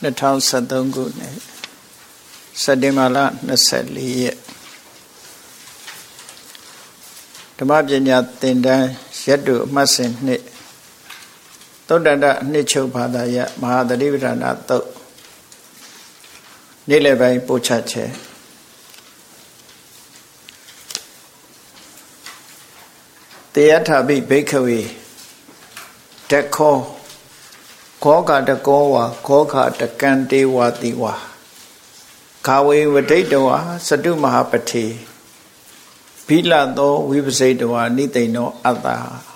2013ခုနှစ်စက်တင်ဘာလ24ရက်ဓမ္မပညာသင်တန်းရက်တို့အမှတ်စဉ်နှစ်သုတ္တန္တနှစ်ချုပ်ဘာသာရမဟာသတိပဋ္ဌာန်သုတ်နေ့လယ်ပိုင်းပို့ချခြင်းတေယထာပိဘိက္ခဝေတခောခောကတကောဝါခောခတကံတေဝတိဝါခာဝေဝဒိတဝါစတုမဟာပတိဘိလသောဝိပစိတဝါနိသိဏောအတ္တ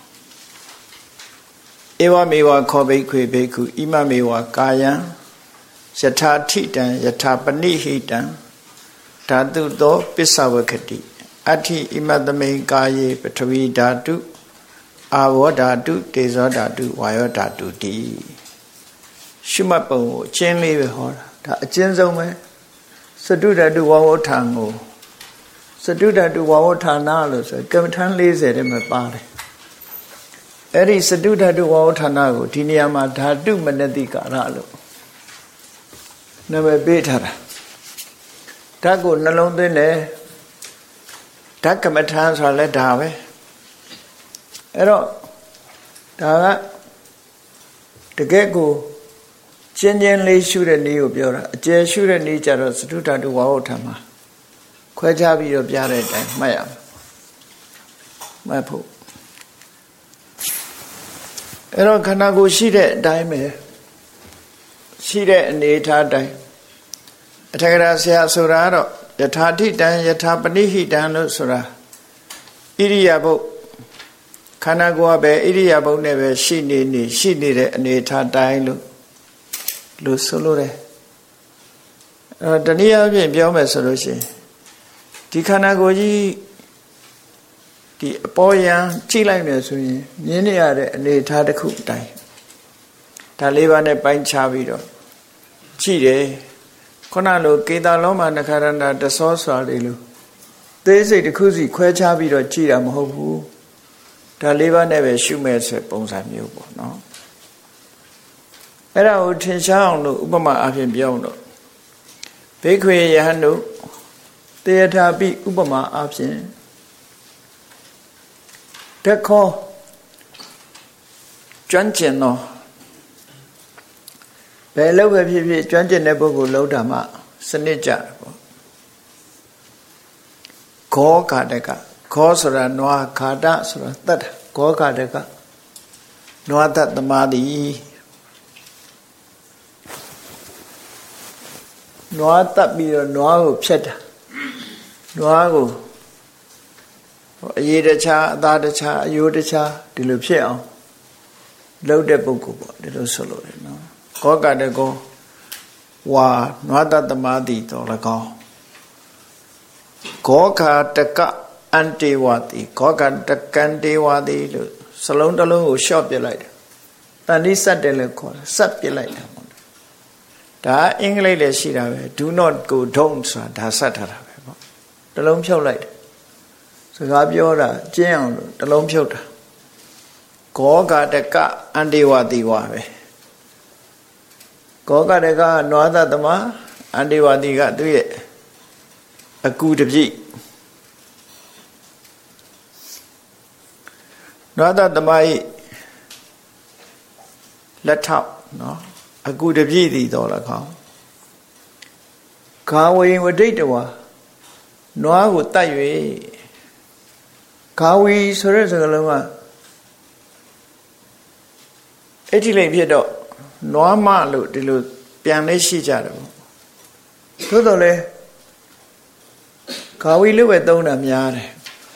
ဧဝမေဝခောဘိက္ခွေဘိက္ခုဣမမေဝကာယံယထာထိတံယထာပဏိဟိတံဓာတုသောပစ္စဝကတိအဋ္ဌိဣမတမိန်ကာယေပထဝီဓာတုအာဝဓာတုတေဇောဓာတုဝါယောဓာတုတိရှုမှတ်ပုံကိုအကျဉ်းလေးပဲဟောတာဒါအကျဉ်းဆုံးပဲစတုဓာတုဝါဝဋ္ဌာန်ကိုစတုဓာတုဝါဝဋ္ဌာနာလို့ဆိုကမ္မထမ်း40ထဲမှာပါတယ်အဲ့ဒီစတုဓာတုဝါဝဋ္ဌာနာကိုဒီနေရာမှာဓာတုမနတိကာရလို့နာမည်ပေးထားတာဓာတ်ကိုနှလုံးသွင်းတယ်ဓာတ်ကမ္မထမ်းဆိုတာလည်းဒါပဲအဲ့တော့ဒါကတကယ်ကိုကျဉ်းကျဉ်းလေးရှုတဲ့နည်းကိုပြောတာအကျယ်ရှုတဲ့နည်းကြတော့စတုဓာတုဝါဝဋ္ဌာန်မှာခွဲခြားပြီးတော့ပြတဲ့အတိုင်းမှတ်ရမယ်မှတ်ဖို့အဲ့တော့ခန္ဓာကိုယ်ရှိတဲ့အတိုင်းပဲရှိတဲ့အနေထားတိုင်းအထက်ကရာဆရာဆိုတာတော့ယထာထိတံယထာပဏိဟိတံလို့ဆိုတာဣရိယာပုတ်ခန္ဓာကိုယ်ကပဲဣရိယာပုတ်နဲ့ပဲရှိနေတဲ့အနေထားတိုင်းလို့ဆိုလို့တယ်တနည်းအားဖြင့်ပြောမယ်ဆိုလို့ရှိရင်ဒီခန္ဓာကိုယ်ကြီးဒီအပေါ်ယံကြည့်လိုက်မယ်ဆိုရင်မြင်နေရတဲ့အနေအထားတစ်ခုအတိုင်းဒါလေးပါးနဲ့ပိုင်းခြားပြီးတော့ကြည့်တယ်ခုနလိုကေတာလောမနခရဏတသောစွာလေးလို့သေးစိတ်တစ်ခုစီခွဲခြားပြီးတော့ကြည့်တာမဟုတ်ဘူးဒါလေးပါးနဲ့ပဲရှုမဲ့ဆိုပုံစံမျိုးပေါ့နော်အဲ့ဒါကိုထင်ရှားအောင်လို့ဥပမာအဖြစ်ပြောတော့ဘိက္ခွေယဟန်တို့တေယထာပိဥပမာအဖြစ်တခောကျွမ်းကျင်သောဘယ်လောက်ပဲဖြစ်ဖြစ်ကျွမ်းကျင်တဲ့ပုဂ္ဂိုလ်လောက်တာမှစနစ်ကြတယ်ပေါ့ခောကာတကခောဆိုတာနွားခါတဆိုတာတတ်ခောကာတကနွားတတ်သမားသည်နွားတက်ပြီးတော့နွားကိုဖြတ်တာနွားကိုအရေးတခြားအသားတခြားအယိုးတခြားဒီလိုဖြစ်အောင်လုပ်တဲ့ပုဂ္ဂိုလ်ပေါ့ဒီလိုဆိုလို့ရတယ်နော်ကောကတကောဝါနွားတသမာတိတော်၎င်းကောခာတကအန်တေဝတိကောကတကံတေဝတိလို့စလုံးတစ်လုံးကိုရှော့ပြလိုက်တယ်တန်တိစက်တယ်လို့ခေါ်တယ်စက်ပြလိုက်တယ်ဒါအင်္ဂလိပ်လည်းရှိတာပဲ do not go don't ဆိုတာဒါဆက်ထားတာပဲပေါ့တလုံးဖြုတ်လိုက်တယ်စကားပြောတာကျင်းအောင်လို့တလုံးဖြုတ်တာကောကတကအန္တေဝတိဝါပဲကောကတကနွားသတ္တမအန္တေဝတိကသူ့ရဲ့အကူတပြိနွားသတ္တမဤလက်ထောက်နော်အကုတပြည့်သည်တော်၎င်းခာဝေဝဒိတဝါနွားကိုတတ်၍ခာဝီဆိုတဲ့စကားလုံးကအဲ့ဒီလိမ့်ဖြစ်တော့နွားမလို့ဒီလိုပြန်လေးရှိကြတယ်ပေါ့သို့တော်လဲခာဝီလို့ပဲသုံးတာများတယ်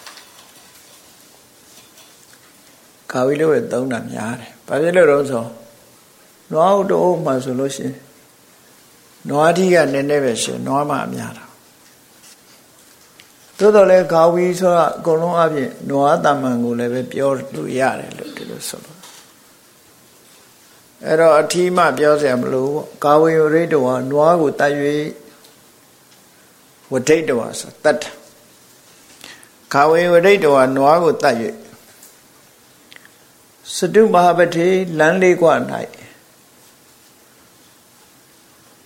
ခာဝီလို့ပဲသုံးတာများတယ်ဘာဖြစ်လို့တော့ဆိုနွားတို့မှဆိုလို့ရှိရင်နွားထီးကနည်းနည်းပဲရှင်နွားမအများတာသို့တော်လည်းခါဝီဆိုတာအကုန်လုံးအပြင်နွားတမန်ကိုလည်းပဲပြောလို့ရတယ်လို့ဒီလိုဆိုလို့အဲ့တော့အထီးမှပြောစရာမလိုပေါ့ကာဝေရိတဝါနွားကိုတတ်၍ဝဒိတဝါဆိုတတ်ခါဝေဝဒိတဝါနွားကိုတတ်၍စတုမဟာပတိလမ်းလေးกว่า၌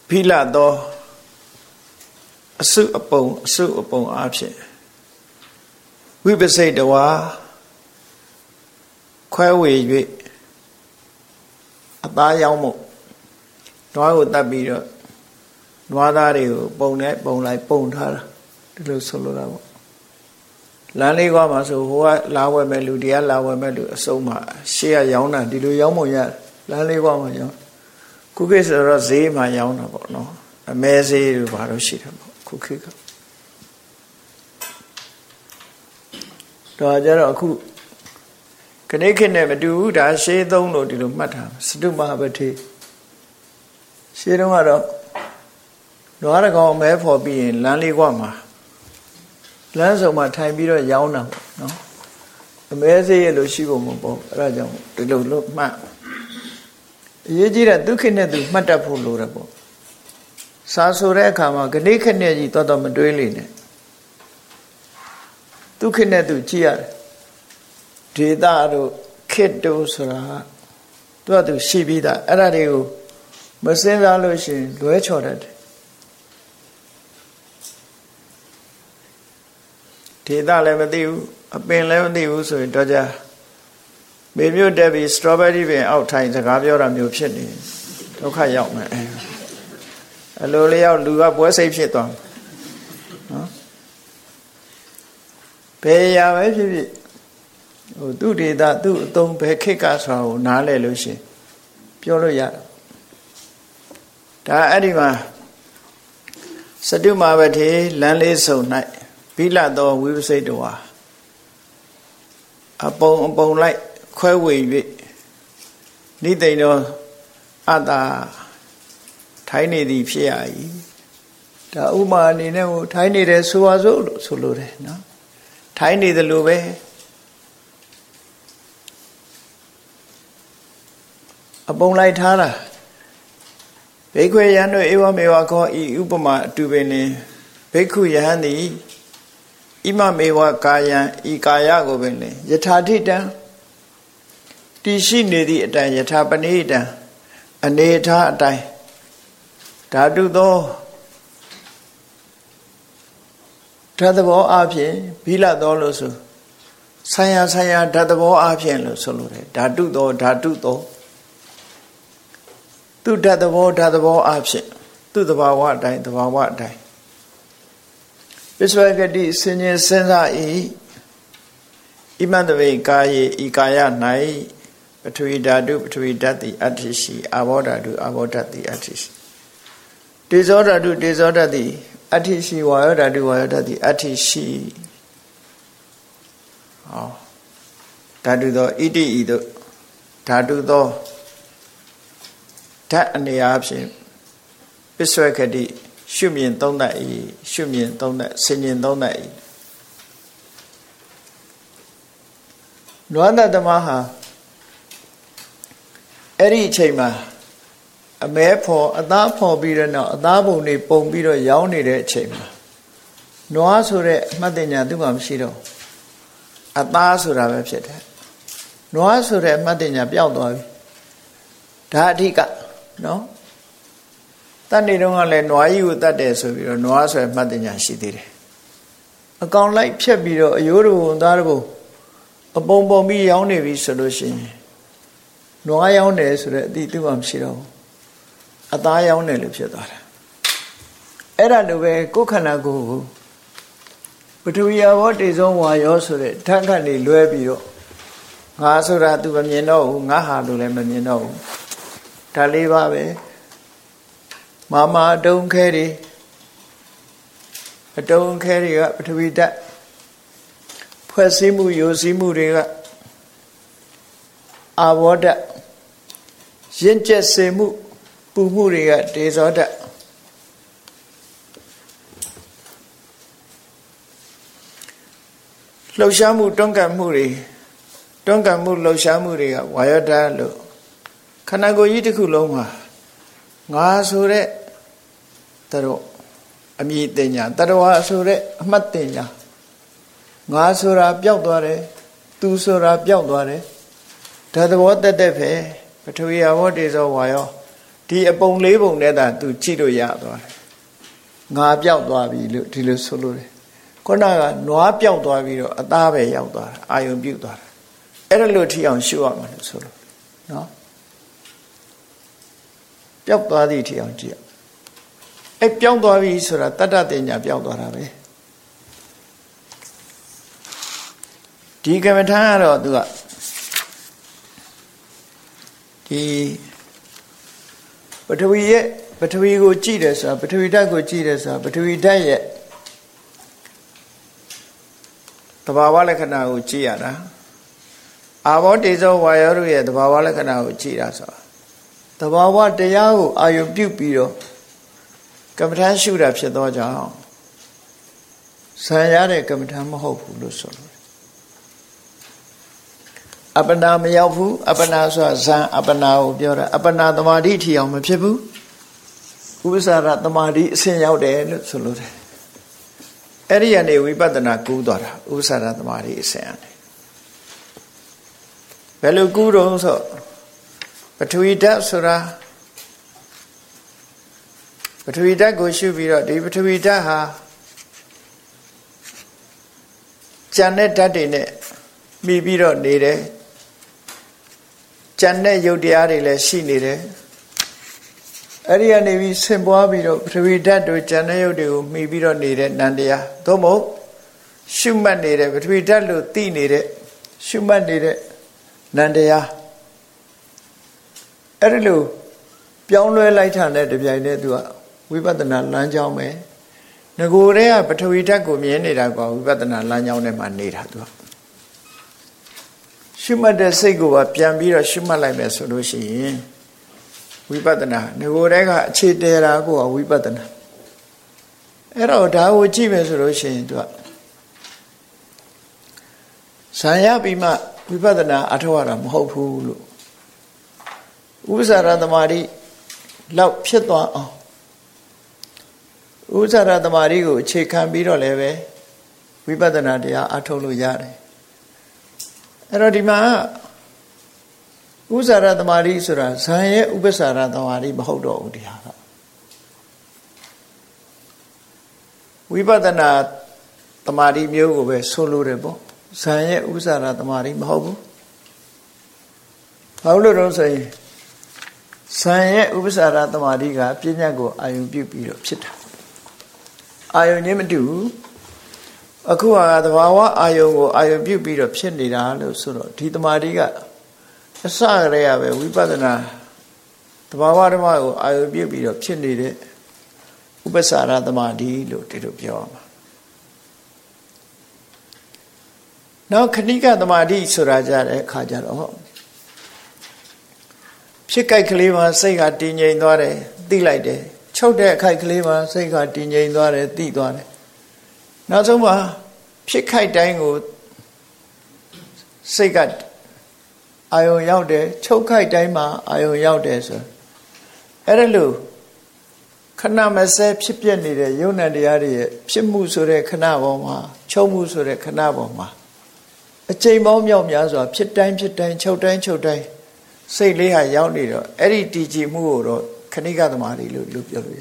ဖိလသောအစုအပုံအဖြစ်ဝိပစိတ်တဝါခွဲဝေ၍အသားရောင်းမှုနွားကိုတတ်ပြီးတော့နွားသားတွေကိုပုံလိုက်ပုံထားတာဒီလိုဆိုလိုတာပေါ့လမ်းလေးကွာမှာဆိုဟိုကလာဝယ်မဲ့လူတရားလာဝယ်မဲ့လူအစုံမှာရှေ့ကရောင်းတာဒီလိုရောင်းပုံရလမ်းလေးကွာမှာရောင်းခုခေတ်ဆိုတော့ဈေးမှာရောင်းတာပေါ့နော်အမဲဈေးတို့ဘာလို့ရှိတယ်ပေါ့ခုခေတ်ကတော့ကြတော့အခုခဏခဏနဲ့မတူဘူးဒါရှေးသုံးလို့ဒီလိုမှတ်ထားစတုမဟာပတိရှေးတုန်းကတော့နွားတကောင်မဲဖော်ပြီးရင်လမ်းလေးကွာမှာလမ်းစုံမှာထိုင်ပြီးတော့ရောင်းတာပေါ့နော်အမဲစေးရလို့ရှိဖို့မပေါ့အဲ့ဒါကြောင့်ဒီလိုလို့မှတ်အရေးကြီးတဲ့ဒုက္ခနဲ့သူမှတ်တတ်ဖို့လိုတယ်ပေါ့စာဆိုတဲ့အခါမှာခဏခဏကြီးတော့မတွေးလိမ့်နဲ့ဒုက္ခနဲ့သူကြည့်ရတယ်ဒေတာတို့ခေတ္တုဆိုတာသူရှိပြီးသားအဲ့ဒါတွေကိုမစင်စားလို့ရှိရင်လွဲချော်တတ်တယ်ဒေတာလည်းမသိဘူးအပင်လည်းမသိဘူးဆိုရင်တော့ကြမေမြို့တက်ပြီးစတော်ဘယ်ရီပင်အောက်ထိုင်စကားပြောတာမျိုးဖြစ်နေဒုက္ခရောက်မယ်အလိုလျောက်လူကပွဲစိတ်ဖြစ်သွားနော်ဘယ်ရာပဲဖြစ်ဖြစ်ဟိုသူဒေတာသူ့အသုံးဘယ်ခေတ်ကဆိုတာကိုနားလည်လို့ရှိရင်ပြောလို့ရတယ်ဒါအဲ့ဒီမှာစတုမာဝတိလမ်းလေးစုံ၌ဘိလသောဝိပစိတ်တော်ဟာအပုံလိုက်ခွဲဝေ၍နိသိဏောအတ္တထိုင်းနေသည်ဖြစ်ရ၏ဒါဥမာအနေနဲ့ဟိုထိုင်းနေတယ်ဆိုပါစို့လို့ဆိုလိုတယ်နော်ထိုင်းနေတယ်လို့ပဲအပုံလိုက်ထားတာဘိက္ခွေယံတို့ဧဝမေဝခောဤဥပမာအတူပင်ဘိက္ခုယဟန်သည်ဣမမေဝကာယံဤကာယကိုပင်လေယထာထိတံတည်ရှိနေသည့်အတိုင်းယထာပဏိတံအနေထားအတိုင်းဓာတုသောဓာတ်သဘောအဖြစ်ဘိလသောလို့ဆိုဆိုင်ရာဓာတ်သဘောအဖြစ်လို့ဆိုလိုတယ်ဓာတုသောသူဓာတ်သဘောအဖြစ်သူသဘာဝအတိုင်းပစ္စဝဂတိစဉ္ဉ္စဉ်းစား၏ဣမတဝေကာယေဤကာယ၌ပထဝီဓာတုပထဝီဓာတ်တိအတ္တိရှိအာဘောဓာတုအာဘောဓာတ်တိအတ္တိရှိတေဇောဓာတုတေဇောဓာတ်တိအတ္တိရှိဝါယောဓာတုဝါယောဓာတ်တိအတ္တိရှိဟောဓာတုသောဣတိဤသို့ဓာတုသောဓာတ်အနေအားဖြင့်ပစ္စဝဂတိရှုမြင်သုံးသပ်၏ရှုမြင်သုံးသပ်ဆင်ញင်သုံးသပ်၏နွားတသမဟာအဲ့ဒီအချိန်မှာအမဲဖော်အသားဖော်ပြီးတော့နောက်အသားပုံတွေပုံပြီးတော့ရောင်းနေတဲ့အချိန်မှာနွားဆိုတဲ့အမှတ်တင်ညာသူ့မှာမရှိတော့အသားဆိုတာပဲဖြစ်တယ်နွားဆိုတဲ့အမှတ်တင်ညာပျောက်သွားပြီဒါအဓိကနော်တတ်နေတော့ကလည်းနွားကြီးကိုတတ်တယ်ဆိုပြီးတော့နွားဆိုရမှတ်တင်ညာရှိသေးတယ်အကောင်လိုက်ဖြတ်ပြီးတော့အယိုးတို့သားတို့အပုံပြီးရောင်းနေပြီဆိုလို့ရှိရင်နွားရောင်းတယ်ဆိုတဲ့အတိသူ့မှာမရှိတော့ဘူးအသားရောင်းတယ်လို့ဖြစ်သွားတာအဲ့ဒါလိုပဲကိုယ်ခန္ဓာကိုယ်ကိုပထဝီဘောတေဇောဝါယောဆိုတဲ့ဓာတ်ကနေလွဲပြီးတော့ငါဆိုတာသူမမြင်တော့ဘူးငါဟာလို့လည်းမမြင်တော့ဘူးဒါလေးပါပဲမာအတုံးခဲတွေကပထဝီဓာတ်ဖွဲ့စည်းမှုယိုစည်းမှုတွေကအာဘောဓာတ်ရင့်ကျက်စေမှုပူမှုတွေကတေဇောဓာတ်လှုပ်ရှားမှုတွန်းကန်မှုလှုပ်ရှားမှုတွေကဝါယောဓာတ်လို့ခန္ဓာကိုယ်ကြီးတစ်ခုလုံးမှာငါဆိုတဲ့တို့အမြည်တင်ညာတတဝါဆိုတဲ့အမှတ်တင်ညာငါဆိုတာပျောက်သွားတယ်သူဆိုတာပျောက်သွားတယ်ဒါသဘောတက်ပဲပထဝီဘောတေဇောဝါယောဒီအပုံလေးပုံနဲ့သာသူကြည့်လို့ရသွားတယ်ငါပြောက်သွားပြီလို့ဒီလိုဆိုလို့တယ်ခုနကနွားပြောက်သွားပြီးတော့အသားပဲရောက်သွားတာအာယုံပြုတ်သွားတာအဲ့ဒါလို့ထီအောင်ရှုရမှာလို့ဆိုလို့နော်ပြောက်သွားသည့်ထီအောင်ကြည့်အဲ့ပြောင်းသွားပြီဆိုတာတတ္တတင်ညာပြောင်းသွားတာပဲဒီကမ္မထာကတော့သူကဒီပထဝီကိုကြည့်တယ်ဆိုတာပထဝီဓာတ်ကိုကြည့်တယ်ဆိုတာပထဝီဓာတ်ရဲ့သဘာဝလက္ခဏာကိုကြည့်ရတာအာဘောတေဇောဝါယောတို့ရဲ့သဘာဝလက္ခဏာကိုကြည့်တာဆိုတာသဘာဝတရားကိုအာယုပြုပြီးတော့ကမ္မထာရှုတာဖြစ်သောကြောင့်ဆံရတဲ့ကမ္မထာမဟုတ်ဘူးလို့ဆိုလို့အပ္ပနာမရောက်ဘူးအပ္ပနာဆိုတာဇံအပ္ပနာကိုပြောတာအပ္ပနာသမာဓိထီအောင်မဖြစ်ဘူးဥပ္ပစာရသမာဓိအဆင့်ရောက်တယ်လို့ဆိုလို့တယ်အဲ့ဒီကနေဝိပဿနာကူးသွားတာဥပ္ပစာရသမာဓိအဆင့်ရတယ်ဘယ်လိုကူးတော့ဆိုပထဝီဓာတ်ဆိုတာပထဝီဓာတ်ကိုရှုပြီးတော့ဒီပထဝီဓာတ်ဟာကြံတဲ့ဓာတ်တွေနဲ့မှီပြီးတော့နေတယ်ကြံတဲ့ယုတ်တရားတွေလည်းရှိနေတယ်အဲ့ဒီကနေပြီးဆင်ပွားပြီးတော့ပထဝီဓာတ်တို့ကြံတဲ့ယုတ်တွေကိုမှီပြီးတော့နေတဲ့နန္တရားသို့မဟုတ်ရှုမှတ်နေတဲ့ပထဝီဓာတ်လို့သိနေတဲ့ရှုမှတ်နေတဲ့နန္တရားအဲ့ဒီလိုပြောင်းလဲလိုက်တာနဲ့တပြိုင်တည်းသူကဝိပဿနာလမ်းကြောင်းပဲငကိုယ်တည်းကပထဝီဓာတ်ကိုမြင်နေတာကဝိပဿနာလမ်းကြောင်းထဲမှာနေတာသူကရှုမှတ်တဲ့စိတ်ကိုပါပြန်ပြီးတော့ရှုမှတ်လိုက်မယ်ဆိုလို့ရှိရင်ဝိပဿနာငကိုယ်တည်းကအခြေတည်တာကိုဝိပဿနာအဲ့တော့ဒါကိုကြည့်မယ်ဆိုလို့ရှိရင်သူကဇာယပြီးမှဝိပဿနာအထောက်အတာမဟုတ်ဘူးလို့ဥပ္ပစာရသမာဓိလောက်ဖြစ်သွားအောင်ဥပ္ပစာရသမာဓိကိုအခြေခံပြီးတော့လည်းပဲဝိပဿနာတရားအထုတ်လို့ရတယ်အဲ့တော့ဒီမှာဥပ္ပစာရသမာဓိဆိုတာဇံရဲ့ဥပ္ပစာရသမာဓိမဟုတ်တော့ဘူးတရားကဝိပဿနာသမာဓိမျိုးကိုပဲဆိုလိုတယ်ပေါ့ဇံရဲ့ဥပ္ပစာရသမာဓိမဟုတ်ဘူးဘာလို့လဲဆိုရင်ဇံရဲ့ဥပ္ပစာရသမာဓိကပြဉ္ညာကိုအာယုံပြုပြီးတော့ဖြစ်တာအာယုံချင်းမတူဘူးအခုဟာသဘာဝအာယုံကိုအာယုံပြုပြီးတော့ဖြစ်နေတာလို့ဆိုတော့ဒီသမာဓိကအစရရပဲဝိပဿနာသဘာဝဓမ္မကိုအာယုံပြုပြီးတော့ဖြစ်နေတဲ့ဥပ္ပစာရသမာဓိလို့ဒီလိုပြောရမှာနောက်ခဏိကသမာဓိဆိုတာကြတဲ့အခါကျတော့ဖြစ်ကြိုက်ကလေးမှာစိတ်ကတည်ငြိမ်သွားတယ်သိလိုက်တယ်ချုပ်တဲ့အခိုက်ကလေးမှာစိတ်ကတည်ငြိမ်သွားတယ်သိသွားတယ်နောက်ဆုံးမှာဖြစ်ခိုက်တိုင်းကိုစိတ်ကအာယုံရောက်တယ်ချုပ်ခိုက်တိုင်းမှာအာယုံရောက်တယ်ဆိုအဲ့ဒါလို့ခဏမစဲဖြစ်ပြနေတဲ့ယုံနဲ့တရားတွေရဲ့ဖြစ်မှုဆိုတဲ့ခဏပေါ်မှာချုပ်မှုဆိုတဲ့ခဏပေါ်မှာအချိန်ပေါင်းမြောက်များစွာဖြစ်တိုင်းချုပ်တိုင်းစိတ်လေးဟာရောက်နေတော့အဲ့ဒီတည်ကြည်မှုကိုတော့ခဏိကသမာဓိလို့ပြောလို့ရ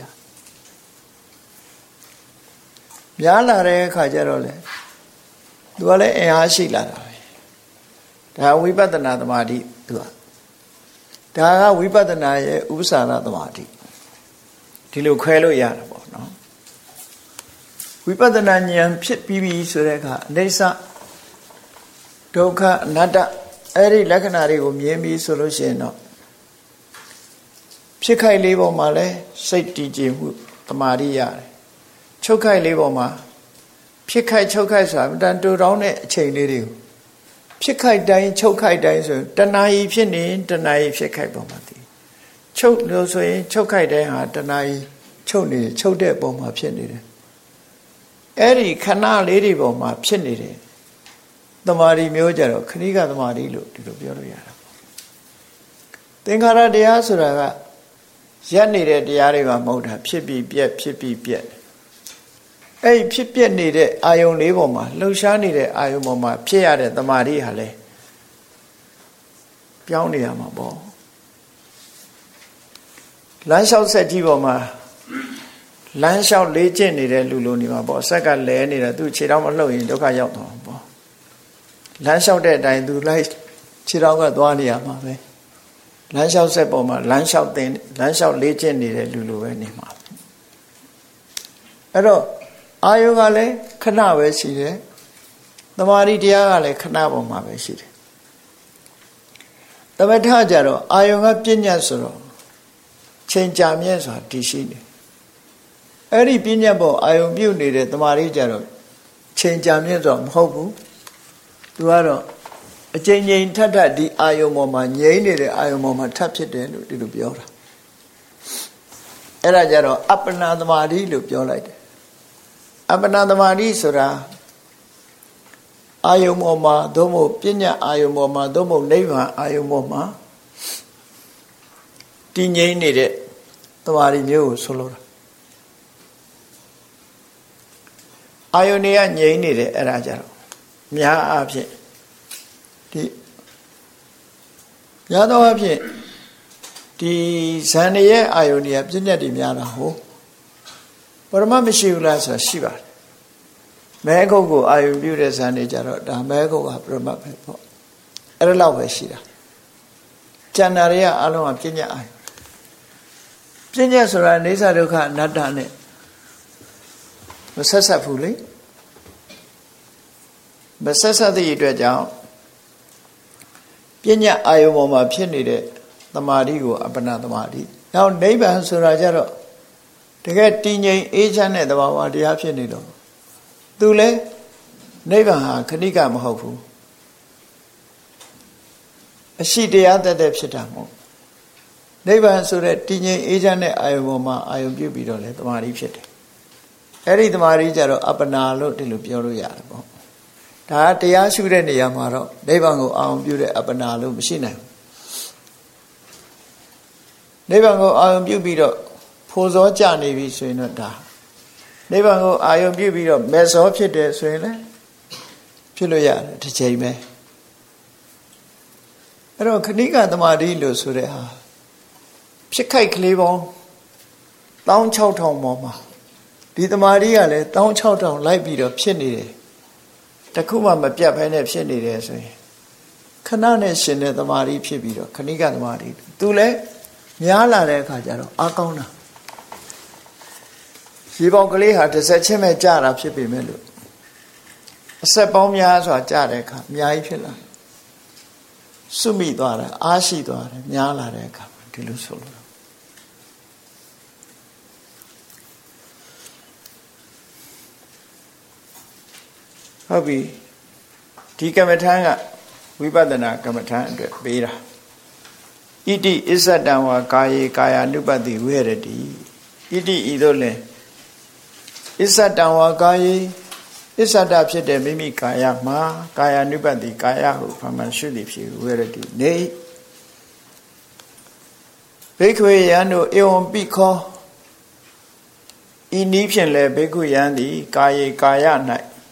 များလာတဲ့အခါကျတော့လေသူကလည်းအင်အားရှိလာတာပဲဒါဝိပဿနာသမာဓိသူကဒါကဝိပဿနာရဲ့ဥပ္ပစာရသမာဓိဒီလိုခွဲလို့ရတာပေါ့နော်ဝိပဿနာဉာဏ်ဖြစ်ပြီးပြီဆိုတဲ့အခါအနိစ္စဒုက္ခအနတ္တအဲ့ဒီလက္ခဏာတွေကိုမြင်ပြီးဆိုလို့ရှိရင်တော့ဖြစ်ခိုက်လေးပေါ်မှာလဲစိတ်တည်ကြည်မှုတမာရိရတယ်ချုပ်ခိုက်လေးပေါ်မှာဖြစ်ခိုက်ချုပ်ခိုက်ဆိုတာအတန်တူတောင်းတဲ့အချိန်လေးတွေကိုဖြစ်ခိုက်တိုင်းချုပ်ခိုက်တိုင်းဆိုရင်တဏှာကြီးဖြစ်နေတဏှာကြီးဖြစ်ခိုက်ပေါ်မှာတည်ချုပ်လို့ဆိုရင်ချုပ်ခိုက်တိုင်းဟာတဏှာကြီးချုပ်နေချုပ်တဲ့ပုံမှာဖြစ်နေတယ်အဲ့ဒီခဏလေးတွေပေါ်မှာဖြစ်နေတယ်သမာဓိမျိုးကြတော့ခဏိကသမာဓိလို့ဒီလိုပြောလို့ရတာသင်္ခါရတရားဆိုတာကရပ်နေတဲ့တရားတွေမှာမဟုတ်တာဖြစ်ပြီးပြက်ဖြစ်ပြီးပြက်အဲ့ဒီဖြစ်ပြက်နေတဲ့အာယုံလေးပေါ်မှာလှုပ်ရှားနေတဲ့အာယုံပေါ်မှာဖြစ်ရတဲ့သမာဓိဟာလေပြောင်းနေရမှာပေါ့ဒလမ်းလျှောက်ဆက်ကြီးပေါ်မှာလမ်းလျှောက်လေးကျင့်နေတဲ့လူလိုနေမှာပေါ့ဆက်ကလဲနေတာသူခြေထောက်မလှုပ်ရင်ဒုက္ခရောက်တော့ပေါ့လမ်းလျှောက်တဲ့အတိုင်းသူလိုက်ခြေထောက်ကသွားနေရမှာပဲလမ်းလျှောက်ဆက်ပေါ်မှာလမ်းလျှောက်လေးကျင့်နေတဲ့လူလိုပဲနေမှာအဲ့တော့အာယုကလည်းခဏပဲရှိတယ်သမာဓိတရားကလည်းခဏပေါ်မှာပဲရှိတယ်သမထကြတော့အာယုကပညာဆိုတော့ချိန်ကြာမြဲဆိုတာတည်ရှိနေအဲ့ဒီပညာပေါ်အာယုပြုတ်နေတဲ့သမာဓိကြတော့ချိန်ကြာမြဲတော့မဟုတ်ဘူးသူကတော့အချိန်ချင်းထပ်ထပ်ဒီအာယုပေါ်မှာငြိမ့်နေတဲ့အာယုပေါ်မှာထပ်ဖြစ်တယ်လို့ဒီလိုပြောတာအဲ့ဒါကြတော့အပ္ပနာသမာဓိလို့ပြောလိုက်တယ်အပ္ပနာသမာဓိဆိုတာအာယုံပေါ်မှာသို့မဟုတ်ပညာအာယုံပေါ်မှာသို့မဟုတ်နိဗ္ဗာန်အာယုံပေါ်မှာတည်ငြိမ်နေတဲ့သမာဓိမျိုးကိုဆိုလိုတာအာယုန်တွေကငြိမ်နေတယ်အဲ့ဒါကြတော့များအားဖြင့်ဒီများသောအားဖြင့်ဒီဇန်ရဲ့အာယုန်တွေကပြည့်ညတ်တွေများတာဟုတ်ပရမတ်မရှိဘူးလားဆိုတာရှိပါတယ်မဲခုတ်ကိုအာယုန်ပြုတဲ့ဇန်တွေကြတော့ဒါမဲခုတ်ကပရမတ်ပဲပေါ့အဲ့ဒါလောက်ပဲရှိတာကျန်တာတွေကအလုံးကပြည့်ညတ်အာယုန်ပြည့်ညတ်ဆိုတာအိဋ္ဌဒုက္ခအနတ္တနဲ့မဆက်ဆက်ဘူးလေမဆက်ဆက်တဲ့အတွက်ကြောင့်ပညာအာယုံပေါ်မှာဖြစ်နေတဲ့သမာဓိကိုအပ္ပနာသမာဓိနောက်နိဗ္ဗာန်ဆိုတာကြတော့တကယ်တည်ငြိမ်အေးချမ်းတဲ့သဘာဝတရားဖြစ်နေတော့သူလဲနိဗ္ဗာန်ဟာခဏိကမဟုတ်ဘူးအရှိတရားတတ်ဖြစ်တာမဟုတ်နိဗ္ဗာန်ဆိုတဲ့တည်ငြိမ်အေးချမ်းတဲ့အာယုံပေါ်မှာအာယုံပြုပြီးတော့လဲသမာဓိဖြစ်တယ်အဲ့ဒီသမာဓိကြတော့အပ္ပနာလို့ဒီလိုပြောလို့ရတယ်ပေါ့ဒါတရားရှုတဲ့နေရာမှာတော့နိဗ္ဗာန်ကိုအာရုံပြုတဲ့အပ္ပနာလို့မရှိနိုင်ဘူးနိဗ္ဗာန်ကိုအာရုံပြုပြီးတော့ဖိုစောကြနေပြီဆိုရင်တော့ဒါနိဗ္ဗာန်ကိုအာရုံပြုပြီးတော့မေဇောဖြစ်တယ်ဆိုရင်လည်းဖြစ်လို့ရတယ်တစ်ချိန်ပဲအဲ့တော့ခဏိကသမာဓိလို့ဆိုတဲ့ဟာဖြစ်ခိုက်ကလေးပေါင်း16000ပေါ်မှာဒီသမာဓိကလည်း16000လိုက်ပြီးတော့ဖြစ်နေတယ်တခုမှမပြတ်ဘဲနဲ့ဖြစ်နေတယ်ဆိုရင်ခဏနဲ့ရှင်တဲ့သမာဓိဖြစ်ပြီးတော့ခဏိကသမာဓိသူလည်းများလာတဲ့အခါကျတော့အားကောင်းတာရေပေါက်ကလေးဟာတစ်ဆက်ချင်းပဲကြာတာဖြစ်ပေမဲ့လို့အဆက်ပေါင်းများစွာကြာတဲ့အခါအများကြီးဖြစ်လာစွမိသွားတာအားရှိသွားတယ်များလာတဲ့အခါဒီလိုဆိုလို့ဟုတ်ပြီဒီကမ္မထာကဝိပဿနာကမ္မထာအတွက်ပေးတာဣတိအစ္ဆတံဝါကာယေကာယ ानु ပတ္တိဝိဟရတိဣတိဤသို့လဲအစ္ဆတံဝါကာယေအစ္ဆတဖြစ်တဲ့မိမိကာယမှာကာယ ानु ပတ္တိကာယဟုဗမှန်ရှုသည်ဖြစ်ဝိဟရတိနေဘိက္ခွေယံတို့ဧဝံပိခောဤနည်းဖြင့်လဲဘိက္ခုယံသည်ကာယေကာယ၌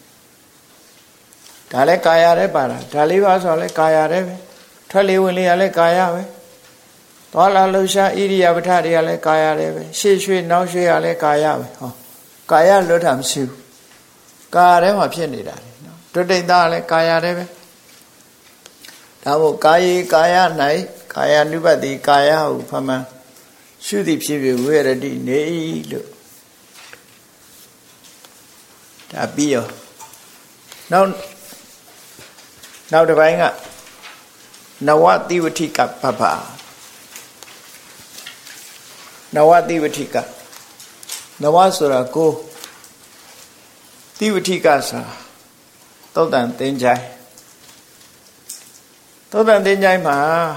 ဒါလည်းကာယရဲပါတာဒါလေးပါဆိုလည်းကာယရဲပဲထွက်လေဝင်လေကလည်းကာယပဲသွားလာလှူရှားဣရိယာပဋ္ဌတွေကလည်းကာယရဲပဲရှေ့ရွှေ့နောက်ရွှေ့ကလည်းကာယပဲဟောကာယလွတ်တာမရှိဘူးကာယထဲမှာဖြစ်နေတာလေနော်ဒုတိယသားလည်းကာယရဲပဲဒါမို့ကာယေကာယ၌ကာယ ानु ပတ္တိကာယဟုဖမှန်ရှုသည်ဖြစ်ပြီးဝိရတိနေလို့ဒါပြီးရောနောက်တစ်ပိုင်းကနဝတိဝတိကပပနဝတိဝတိကနဝဆိုတာကိုတိဝတိကဆိုတာသုတ်တန်သင်္ချိုင်းသုတ်တန်သင်္ချိုင်းမှာ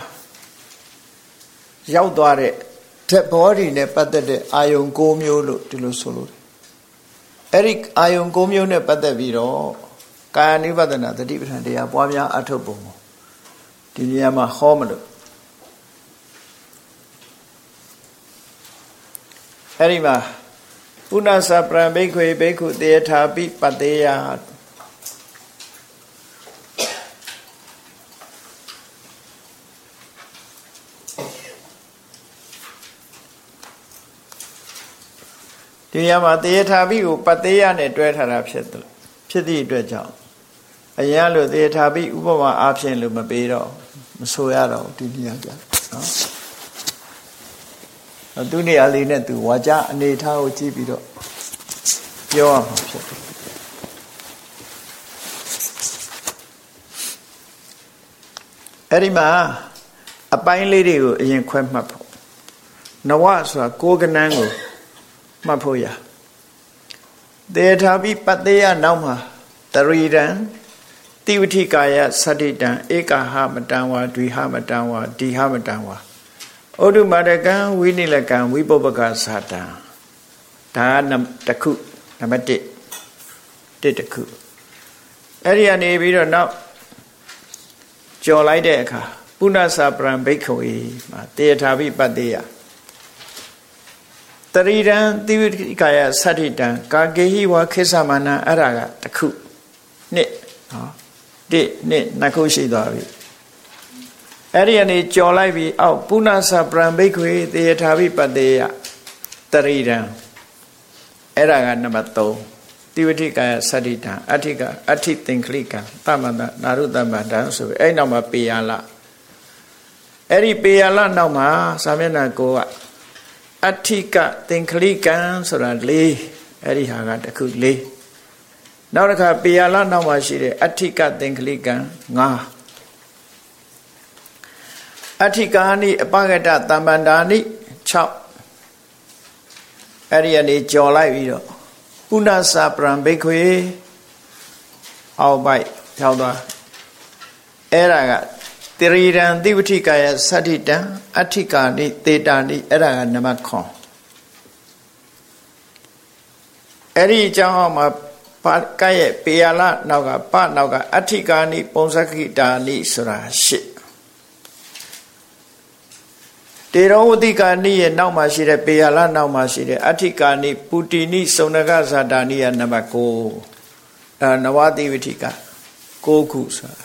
ရောက်သွားတဲ့ဓာတ်ဘောဓိနဲ့ပတ်သက်တဲ့အာယုံ6မျိုးလို့ဒီလိုဆိုလို့အဲ့ဒီအာယုံ6မျိုးနဲ့ပတ်သက်ပြီးတော့ကာယ ानु ပဒနာတတိပဋ္ဌာန်တရားပွားများအထုတ်ပုံကိုဒီနေရာမှာဟောမလို့အဲ့ဒီမှာပုဏ္ဏစပရံဘိက္ခွေဘိက္ခုတေထာပိပတေယဒီရမှာတေထာပိကိုပတ္တေယနဲ့တွဲထားတာဖြစ်သည့်အတွက်ကြောင့်အရင်လိုတေထာပိဥပမာအားဖြင့်လို့မပေးတော့မဆိုရတော့ဒီနေရာကြနော်သူနေရာလေးနဲ့သူဝါကြအနေထားကိုကြည့်ပြီးတော့ပြောရမှာဖြစ်တယ်အဲ့ဒီမှာအပိုင်းလေးတွေကိုအရင်ခွဲမှတ်ဖို့နဝဆိုတာကိုယ်ကနန်းကိုမှတ်ဖို့ရတေထာပိပတ္တေယနောက်မှာတရိဒံတိဝတိကာယသတ္တိတံဧကဟမတံဝါဒွိဟမတံဝါဒီဟမတံဝါဩဒုမာတကံဝိနိလကံဝိပုပ္ပကသတံဒါတခုနံပါတ်1တခုအဲ့ဒီကနေပြီးတော့နောက်ကြော်လိုက်တဲ့အခါပုဏ္ဏစာပရံဘိက္ခဝေမှာတေထာပိပတ္တေယတရိဒံတိဝတိကာယသတ္တိတံကာကေဟိဝါခေသမနံအဲ့ဒါကတခုနှစ်နော်နှစ်ခုရှိသွားပြီအဲ့ဒီကနေကြော်လိုက်ပြီးအောက်ပုဏ္ဏစာပရံဘိက္ခဝေတေထာပိပတ္တေယတရိဒံအဲ့ဒါကနံပါတ်3တိဝတိကာယသတ္တိတံအဋ္ဌသင်္ခလိကံသမန္တနာရုတ္တမန္တံဆိုပြီးအဲ့နောက်မှာပေယလအဲ့ဒီပေယလနောက်မှာစာမျက်နှာကိုကအဋ္ဌသင်္ခလိကံဆိုတာ4အဲ့ဒီဟာကတခု4နောက်တစ်ခါပေယလနောက်မှာရှိတဲ့အဋ္ဌသင်္ခလိကံ5အဋ္ဌကာနိအပဂတသမ္ပန္တာနိ6အဲ့ဒီကနေကြော်လိုက်ပြီးတော့ပုဏ္ဏစာပရံဘိက္ခဝေအောက်ပိုက်ရောက်သွားအဲ့ဒါကတိရိဒံတိဝတိကာယသတ္တိတံအဋ္ဌကာနိသေတာနိအဲ့ဒါကနံပါတ်9အဲ့ဒီအကြောင်းမှာကရဲ့ပေယလနောက်ကပနောက်ကအဋ္ဌကာနိပုံစခိတာနိဆိုတာ8တေရောဝတိကာနိရဲ့နောက်မှာရှိတဲ့ပေယလနောက်မှာရှိတဲ့အဋ္ဌကာနိပုတိနိစုံနကဇာတာနိယနံပါတ်9နဝတိဝတိက9ခုဆိုတာ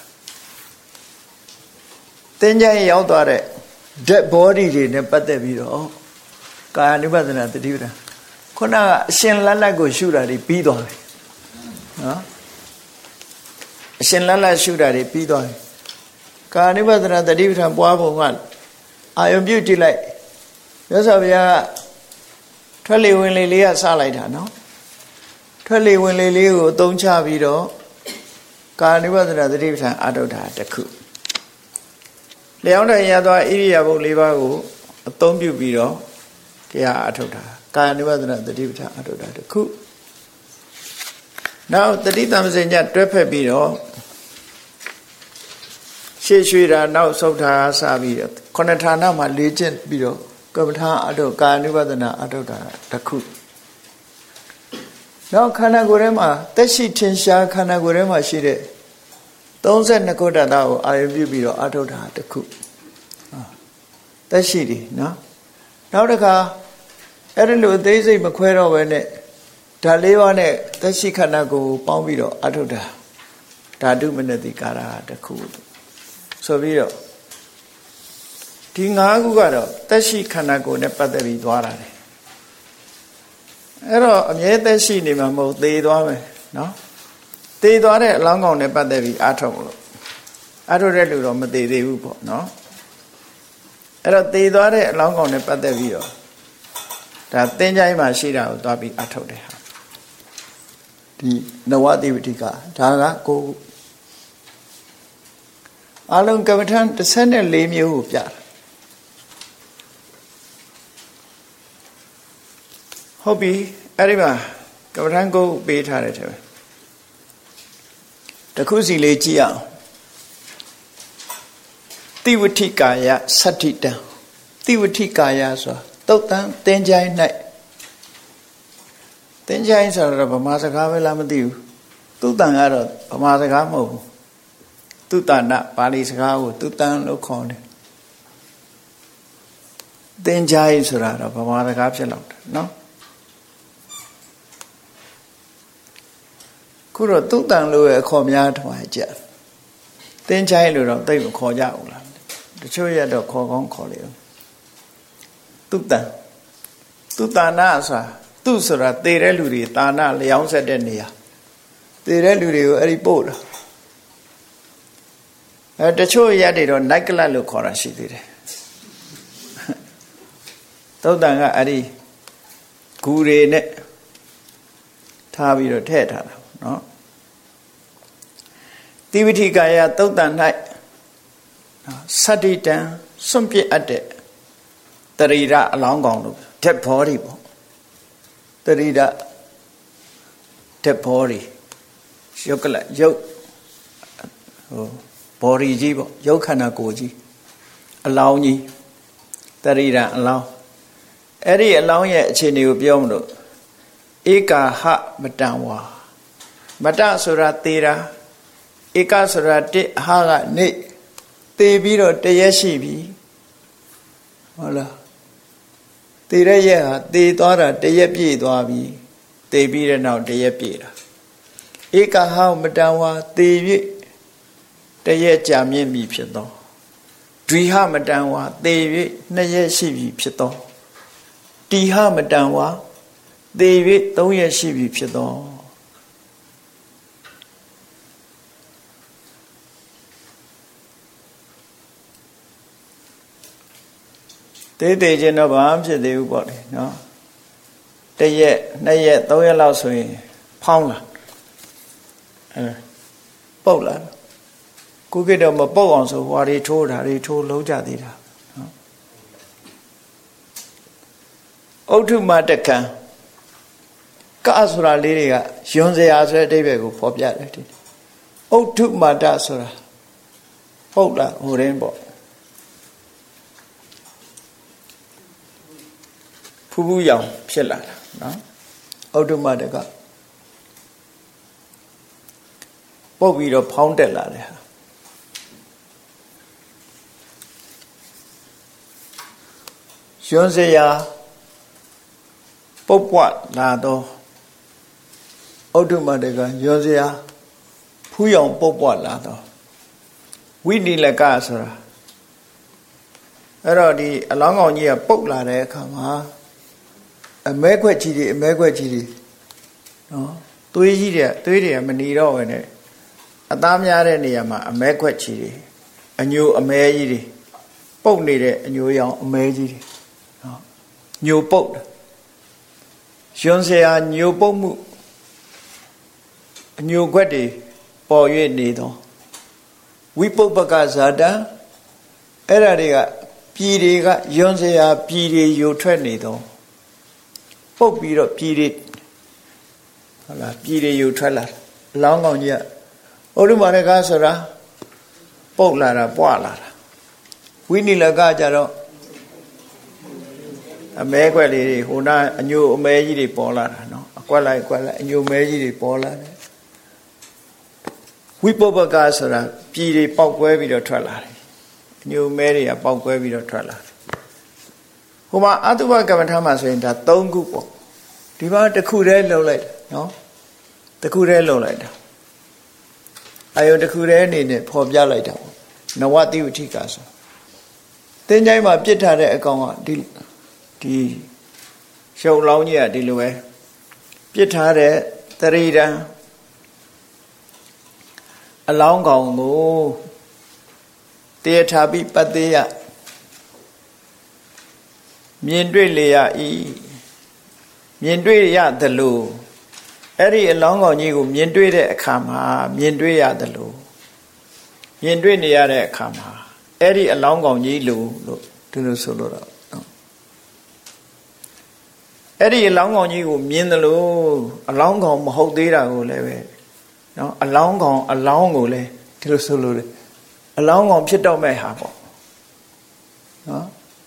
သင်္ကြန်ရောက်သွားတဲ့ dead body တွေနဲ့ပတ်သက်ပြီးတော့ကာယ ानु ပဒနာတတိပ္ပံခုနကအရှင်လတ်လတ်ကိုရှုတာတွေပြီးသွားပြီနော်အရှင်လတ်လတ်ရှုတာတွေပြီးသွားပြီကာယ ानु ပဒနာတတိပ္ပံပွားပုံကအာယုံပြုတ်ကြည့်လိုက်မြတ်စွာဘုရားထွက်လေဝင်လေလေးကစလိုက်တာနော်ထွက်လေဝင်လေလေးကိုအသုံးချပြီးတော့ကာယ ानु ပဒနာတတိပ္ပံအထုတ်တာတစ်ခုလျောင်းတဲ့ရသွားဣရိယာပုတ်၄ပါးကိုအသုံးပြုပြီးတော့တရားအထုတ်တာကာယ ानु ပဒနာတတိပဋ္ဌာန်အထုတ်တာတခုနောက်တတိတမ္ပစဉ္ညတွဲဖက်ပြီးတော့ရှေ့ရွှေတာနောက်ဆုတ်တာစပြီးတော့ခုနှစ်ဌာနမှာလေ့ကျင့်ပြီးတော့ကမ္မထာအထုတ်ကာယ ानु ပဒနာအထုတ်တာတခုနောက်ခန္ဓာကိုယ်ထဲမှာသက်ရှိထင်ရှားခန္ဓာကိုယ်ထဲမှာရှိတဲ့32ခုတ္တတာကိုအာရုံပြုပြီးတော့အထုတ်တာတခုသက်ရှိတယ်နော်နောက်တစ်ခါအဲ့ဒီလိုအသေးစိတ်မခွဲတော့ဘဲနဲ့ဓာတ်၄ပါးနဲ့သက်ရှိခန္ဓာကိုယ်ပေါင်းပြီးတော့အထုတ်တာဓာတုမနတိကာရတခုဆိုပြီးတော့ဒီ5ခုကတော့သက်ရှိခန္ဓာကိုယ်နဲ့ပတ်သက်ပြီးသွားတာလေအဲ့တော့အမြဲသက်ရှိနေမှာမဟုတ်သေသွားမယ်နော်သေသွားတဲ့အလောင်းကောင်နဲ့ပတ်သက်ပြီးအထုတ်လို့အထုတ်တဲ့လူတော့မသေသေးဘူးပေါ့နော်အဲ့တော့သေသွားတဲ့အလောင်းကောင်နဲ့ပတ်သက်ပြီးတော့ဒါသင်္ချိုင်းမှာရှိတာကိုသွားပြီးအထုတ်တယ်ဟာဒီနဝတိဝတိကဒါကကိုအလုံးကမ္မထံ14မျိုးကိုပြတာဟုတ်ပြီအဲ့ဒီမှာကမ္မထံကိုပေးထားတယ်တဲ့တခုစီလေးကြည့်အောင်တိဝတိကာယသတ္တိတံတိဝတိကာယဆိုတာတုတ်တန်သင်္ချိုင်း၌သင်္ချိုင်းဆိုတော့ဗမာစကားပဲလားမသိဘူးတုတ်တန်ကတော့ဗမာစကားမဟုတ်ဘူးတုတ္တနာပါဠိစကားကိုတုတ်တန်လို့ခေါ်တယ်သင်္ချိုင်းဆိုတာတော့ဗမာစကားဖြစ်လောက်တယ်နော်ခုတော့တုတ်တန်လို့အခေါ်များထွားကြသင်္ချိုင်းလို့တော့သိမခေါ်ကြဘူးလားတချို့ရတော့ခေါ်ကောင်းခေါ်လေတုတ္တနာဆိုတာသူဆိုတာသေတဲ့လူတွေတာနာလျောင်းဆက်တဲ့နေရာသေတဲ့လူတွေကိုအဲ့ဒီပို့တာတချို့ရက်တွေတော့ night club လို့ခေါ်တာရှိသေးတယ်သုတ်တန်ကအဲ့ဒီဂူတွေနဲ့ထားပြီးတော့ထည့်ထားတာနော်တိဝိထိကာယသုတ်တန်၌သတ္တိတံစွန့်ပစ်အပ်တဲ့တရိရအလောင်းကောင်လို့ dead body ပေါ့တရိရ dead body ရုပ်ကလရုပ်body ကြီးပေါ့ရုပ်ခန္ဓာကိုယ်ကြီးအလောင်းကြီးတရိရအလောင်းအဲ့ဒီအလောင်းရဲ့အခြေအနေကိုပြောမလို့ဧကာဟမတံဝါမတဆိုတာသေတာဧကဆိုတာတစ်အဟကနေသေပြီးတော့တရက်ရှိပြီဟုတ်လားသေတဲ့ရက်ဟာသေသွားတာတရက်ပြည့်သွားပြီသေပြီးတဲ့နောက်တရက်ပြည့်တာဧကဟမတံဝါသေ၍တရက်ကြာမြင့်ပြီဖြစ်သောဒွိဟမတံဝါသေ၍နှစ်ရက်ရှိပြီဖြစ်သောတိဟမတံဝါသေ၍သုံးရက်ရှိပြီဖြစ်သောသေးခြင်းတော့ဘာမှဖြစ်သေးဘူးပေါ့လေနော်တရက်နှစ်ရက်သုံးရက်လောက်ဆိုရင်ဖောင်းလာပုတ်လာကိုကိတော့မပုတ်အောင်ဆိုဟွာတွေထိုးတာတွေထိုးလုံးကြသေးတာနော်ဩထုမတကံကဆိုတာလေးတွေကယွန်စရာဆိုတဲ့အဓိပ္ပာယ်ကိုဖော်ပြတယ်ဒီဩထုမတဆိုတာပုတ်လာဟိုရင်းပေါ့ဖူးဖူးရောင်ဖြစ်လာတာနော်ဩထုမတကပုတ်ပြီးတော့ဖောင်းတက်လာတယ်ဟာယွန်စရာပုတ်ပွားလာတော့ဩထုမတကယွန်စရာဖူးရောင်ပုတ်ပွားလာတော့ဝိနိလကဆိုတာအဲ့တော့ဒီအလောင်းကောင်ကြီးကပုတ်လာတဲ့အခါမှာအမဲခွက်ကြီးတွေနော်သွေးတွေကမหนีတော့ဝင်နဲ့အသားများတဲ့နေရာမှာအမဲခွက်ကြီးတွေအညိုအမဲကြီးတွေပုတ်နေတဲ့အညိုရောင်အမဲကြီးတွေနော်ညိုပုတ်ယွန်စရာညိုပုတ်မှုအညိုခွက်တွေပေါ်၍နေတော့ဝိပုပ္ပကဇာတံအဲ့ဒါတွေကပြည်တွေကယွန်စရာပြည်တွေယိုထွက်နေတော့ပုတ်ပြီးတော့ပြည်တွေဟုတ်လားပြည်တွေယိုထွက်လာအလောင်းကောင်ကြီးကဩရုမာရကဆိုတာပုတ်လာတာပွားလာတာဝိနိလကကြတော့အမဲခွက်လေးတွေဟိုနာအညိုအမဲကြီးတွေပေါ်လာတာနော်အကွက်လိုက်အညိုမဲကြီးတွေပေါ်လာတယ်ဝိပုပ္ပကဆိုတာပြည်တွေပေါက်ကွဲပြီးတော့ထွက်လာတယ်အညိုမဲတွေကပေါက်ကွဲပြီးတော့ထွက်လာတယ်ဟိုမှာအတုပကမ္မထာမှာဆိုရင်ဒါ၃ခုပေါ့ဒီမှာတစ်ခုတည်းလုံလိုက်နော်တစ်ခုတည်းလုံလိုက်တာအာယုတစ်ခုတည်းအနေနဲ့ဖော်ပြလိုက်တာပေါ့နဝတိဝဋ္ဌိကဆိုတင်းချိုင်းမှာပြစ်ထားတဲ့အကောင်ကဒီရှုပ်လောင်းကြီးကဒီလိုပဲပြစ်ထားတဲ့တရိဒံအလောင်းကောင်ကိုတေထာပိပတ္တေယမြင်တွေ့လေရ၏မြင်တွေ့ရသလိုအဲ့ဒီအလောင်းကောင်ကြီးကိုမြင်တွေ့တဲ့အခါမှာမြင်တွေ့ရသလိုမြင်တွေ့နေရတဲ့အခါမှာအဲ့ဒီအလောင်းကောင်ကြီးလို့ဒီလိုဆိုလို့တော့အဲ့ဒီအလောင်းကောင်ကြီးကိုမြင်တယ်လို့အလောင်းကောင်မဟုတ်သေးတာကိုလည်းပဲနော်အလောင်းကောင်အလောင်းကိုလည်းဒီလိုဆိုလို့အလောင်းကောင်ဖြစ်တော့မဲ့ဟာပေါ့နော်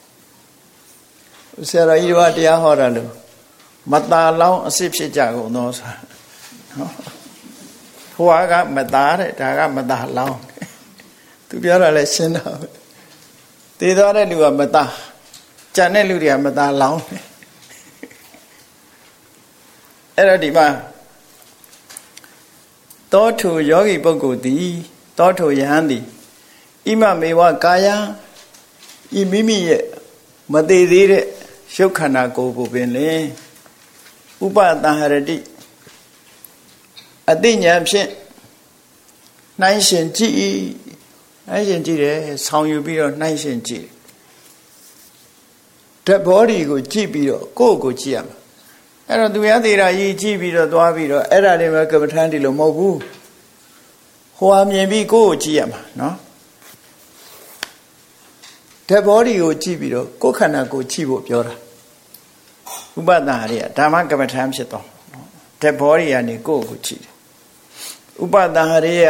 ဆရာတော်ကြီးကတရားဟောတာလို့မตาလောင်းအစစ်ဖြစ်ကြကုန်သောဆိုတာနော်ဟိုကမตาတဲ့ဒါကမตาလောင်းသူပြောတာလဲရှင်းတာပဲသေသွားတဲ့လူကမตาကြံတဲ့လူတွေကမตาလောင်းအဲ့တော့ဒီမှာတောထုယောဂီပုဂ္ဂိုလ်သည်တောထုယဟန်သည်ဣမမေဝကာယဤမိမိရဲ့မသေးသေးတဲ့ရုပ်ခန္ဓာကိုယ်ကိုပင်လင်ဥပတဟရတိအသိဉာဏ်ဖြင့်နှိုင်းရှင်ကြည့်နှိုင်းရှင်ကြည့်တယ်ဆောင်ယူပြီးတော့နှိုင်းရှင်ကြည့်ဓာတ်ဘောဒီကိုကြည့်ပြီးတော့ကိုယ့်ကိုကြည့်ရမှာအဲ့တော့သူရသေးတာကြီးကြည့်ပြီးတော့သွားပြီးတော့အဲ့ဒါတွေမှာကမ္မထမ်းဒီလိုမဟုတ်ဘူးဟိုဟာမြင်ပြီးကိုယ့်ကိုကြည့်ရမှာနော်ဓာတ်ဘောဒီကိုကြည့်ပြီးတော့ကိုယ်ခန္ဓာကိုကြည့်ဖို့ပြောတာဥပဒနာတွေကဓမ္မကမ္မထမ်းဖြစ်တော့ဓာတ်ဘောဒီကနေကိုယ့်ကိုကြည့်တယ်ဥပဒနာတွေက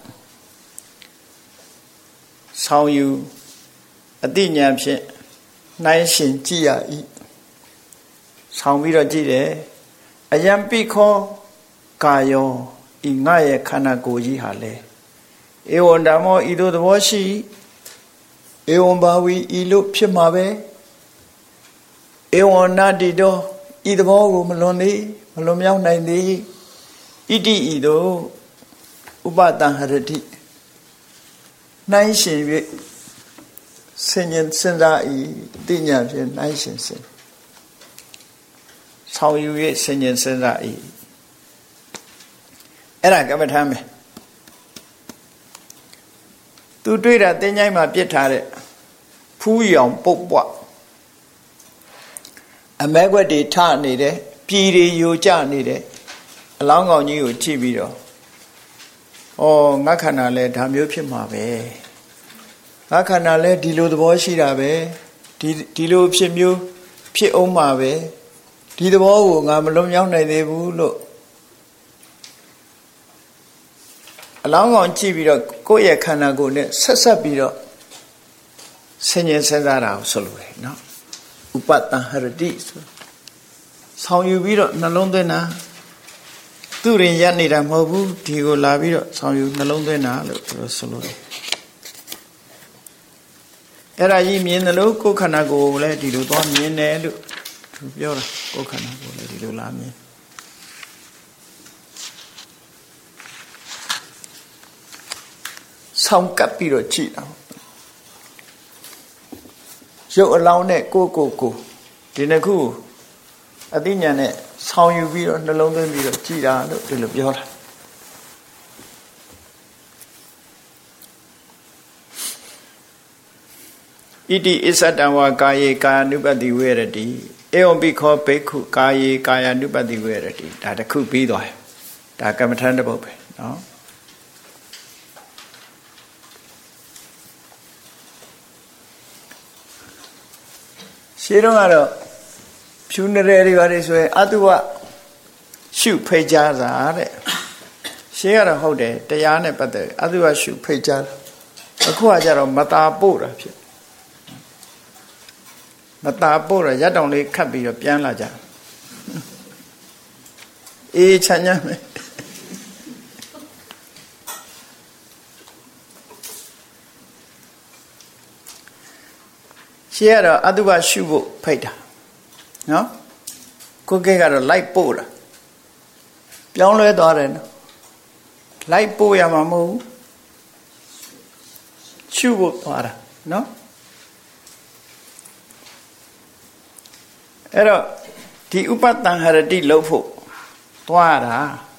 ဆောင်ယူအတိညာဖြင့်နှိုင်းရှင်ကြည့်ရ၏ဆောင်ပြီးတော့ကြည့်တယ်အယံပိခောကာယောဤငါရဲ့ခန္ဓာကိုယ်ကြီးဟာလေဧဝံဓမ္မောဤသို့သဘောရှိဧဝံဘာဝီဤလို့ဖြစ်မှာပဲဧဝံနာတိတောဤသဘောကိုမလွန်သေးမလွန်မြောက်နိုင်သေးဣတိဤသို့ဥပတံဟရတိနှိုင်းရှင်၍ဆင်ញင်စဉ်းစား၏တိညာဖြင့်နှိုင်းရှင်စဉ်ဆောင်ယူ၍ဆင်ញင်စဉ်းစား၏အဲ့ဒါကမ္မထမ်းပဲသူတွေ့တာတင်းချိုင်းမှာပြစ်ထားတဲ့ဖူးရောင်ပုတ်ပွားအမဲခွက်တွေထနေတယ်ပြည်တွေယိုကျနေတယ်အလောင်းကောင်ကြီးကိုကြည့်ပြီးတော့ဩငါခန္ဓာလဲဒါမျိုးဖြစ်မှာပဲငါခန္ဓာလဲဒီလိုသဘောရှိတာပဲဒီလိုဖြစ်မျိုးဖြစ်အောင်မှာပဲဒီသဘောကိုငါမလွန်မြောက်နိုင်သေးဘူးလို့အလောင်းကောင်ကြည့်ပြီးတော့ကိုယ့်ရဲ့ခန္ဓာကိုယ်နဲ့ဆက်ပြီးတော့ဆင်ញင်စဉ်းစားတာကိုဆိုလိုတယ်နော်ဥပတံဟရတိဆိုဆောင်ယူပြီးတော့နှလုံးသွင်းတာသူရင်ရနေတာမဟုတ်ဘူးဒီကိုလာပြီးတော့ဆောင်ယူနှလုံးသွင်းတာလို့ဆိုလိုတယ်အဲ့ဒါကြီးမြင်တယ်လို့ကိုယ်ခန္ဓာကိုယ်လည်းဒီလိုသွားမြင်တယ်လို့သူပြောတာကိုယ်ခန္ဓာကိုယ်လည်းဒီလိုလာမြင်ဆောင်ကပ်ပြီးတော့ကြည့်တာရုပ်အလောင်းနဲ့ကိုဒီနှစ်ခုအသိဉာဏ်နဲ့ဆောင်ယူပြီးတော့နှလုံးသွင်းပြီးတော့ကြည်တာလို့ဒီလိုပြောတာဣတိအစ္ဆတံဝါကာယေကာယ ानु ပတိဝေရတိဧဝံပိခောဘိက္ခုကာယေကာယ ानु ပတိဝေရတိဒါတစ်ခုပြီးသွားတယ်ဒါကမ္မထမ်းတစ်ပုဒ်ပဲနော်ရှင်းတော့ကတော့ဖြူနေတယ်တွေပါလေဆိုရင်အတုဝရှုဖိတ်ကြတာတဲ့ရှင်းရတော့ဟုတ်တယ်တရားနဲ့ပတ်သက်အတုဝရှုဖိတ်ကြတာအခုကကြတော့မတာပို့တာဖြစ်မတာပို့တော့ရက်တောင်လေးခတ်ပြီးတော့ပြန်လာကြအေးချမ်းမ်းမယ်ရှင်းရတော့အတုဝရှုဖို့ဖိတ်တာနော်ကိုကဲကတော့လိုက်ပို့တာပြောင်းလဲသွားတယ်နော်လိုက်ပို့ရမှာမဟုတ်ဘူးရှုဖို့သွားတာနော်အဲ့တော့ဒီဥပတံဟရတိလို့ဖို့သွားတာ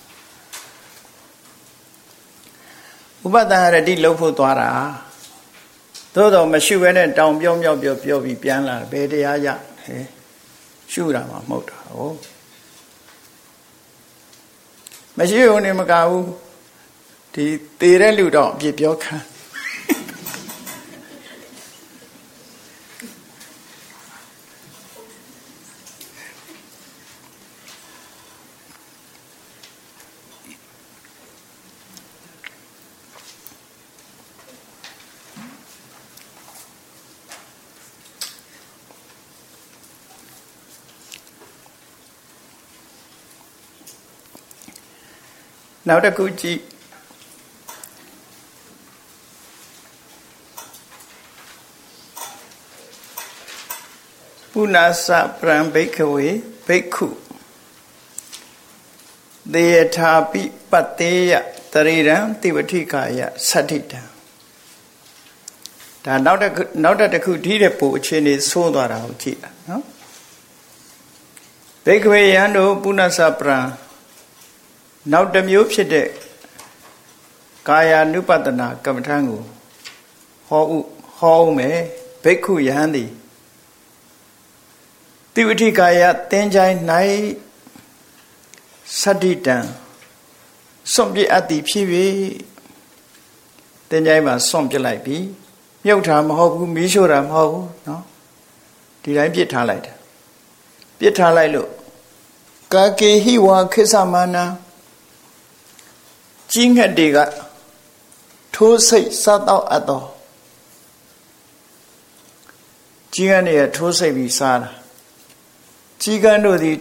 ဥပတံဟရတိလို့ဖို့သွားတာသို့တော့မရှုဘဲနဲ့တောင်ပြောမြောက်ပြောပြီးပြန်လာဘယ်တရားရဟဲ့ရှုတာမှမဟုတ်တာဟုတ်မရှိဘူးနေမကဘူးဒီသေတဲ့လူတော့အပြစ်ပြောခံနောက်တစ်ခုကြည့်ပုနာစပရံဘိက္ခဝေဘိက္ခုသေယထာပိပတ္တေယတရိရံတိဝတိကာယသတ္တိတံဒါနောက်တစ်ခုဒီတဲ့ပို့အခြေအနေဆိုးသွားတာကိုကြည့်တာနော်ဘေကဝေယံတို့ပုဏ္ဏစပရံနောက်တစ်မျိုးဖြစ်တဲ့ကာယ ानु ပတနာကမ္မထံကိုဟောဦးမယ်ဘိက္ခုယဟန်သည်တိဝဋ္ဌိကာယသင်္ချိုင်း၌သတ္တိတံစွန့်ပြစ်အပ်သည်ဖြစ်၍သင်္ချိုင်းမှာစွန့်ပြစ်လိုက်ပြီမြုပ်တာမဟုတ်ဘူးမီးရှို့တာမဟုတ်ဘူးနော်ဒီတိုင်းပြစ်ထားလိုက်တယ်ပြစ်ထားလိုက်လို့ကာကေဟိဝါခိသမနာကြီးငှက်တွေကထိုးစိတ်စားတော့အပ်တော်ကြီးငှက်တွေကထိုးစိတ်ပြီးစားတာကြီးငှက်တို့သည်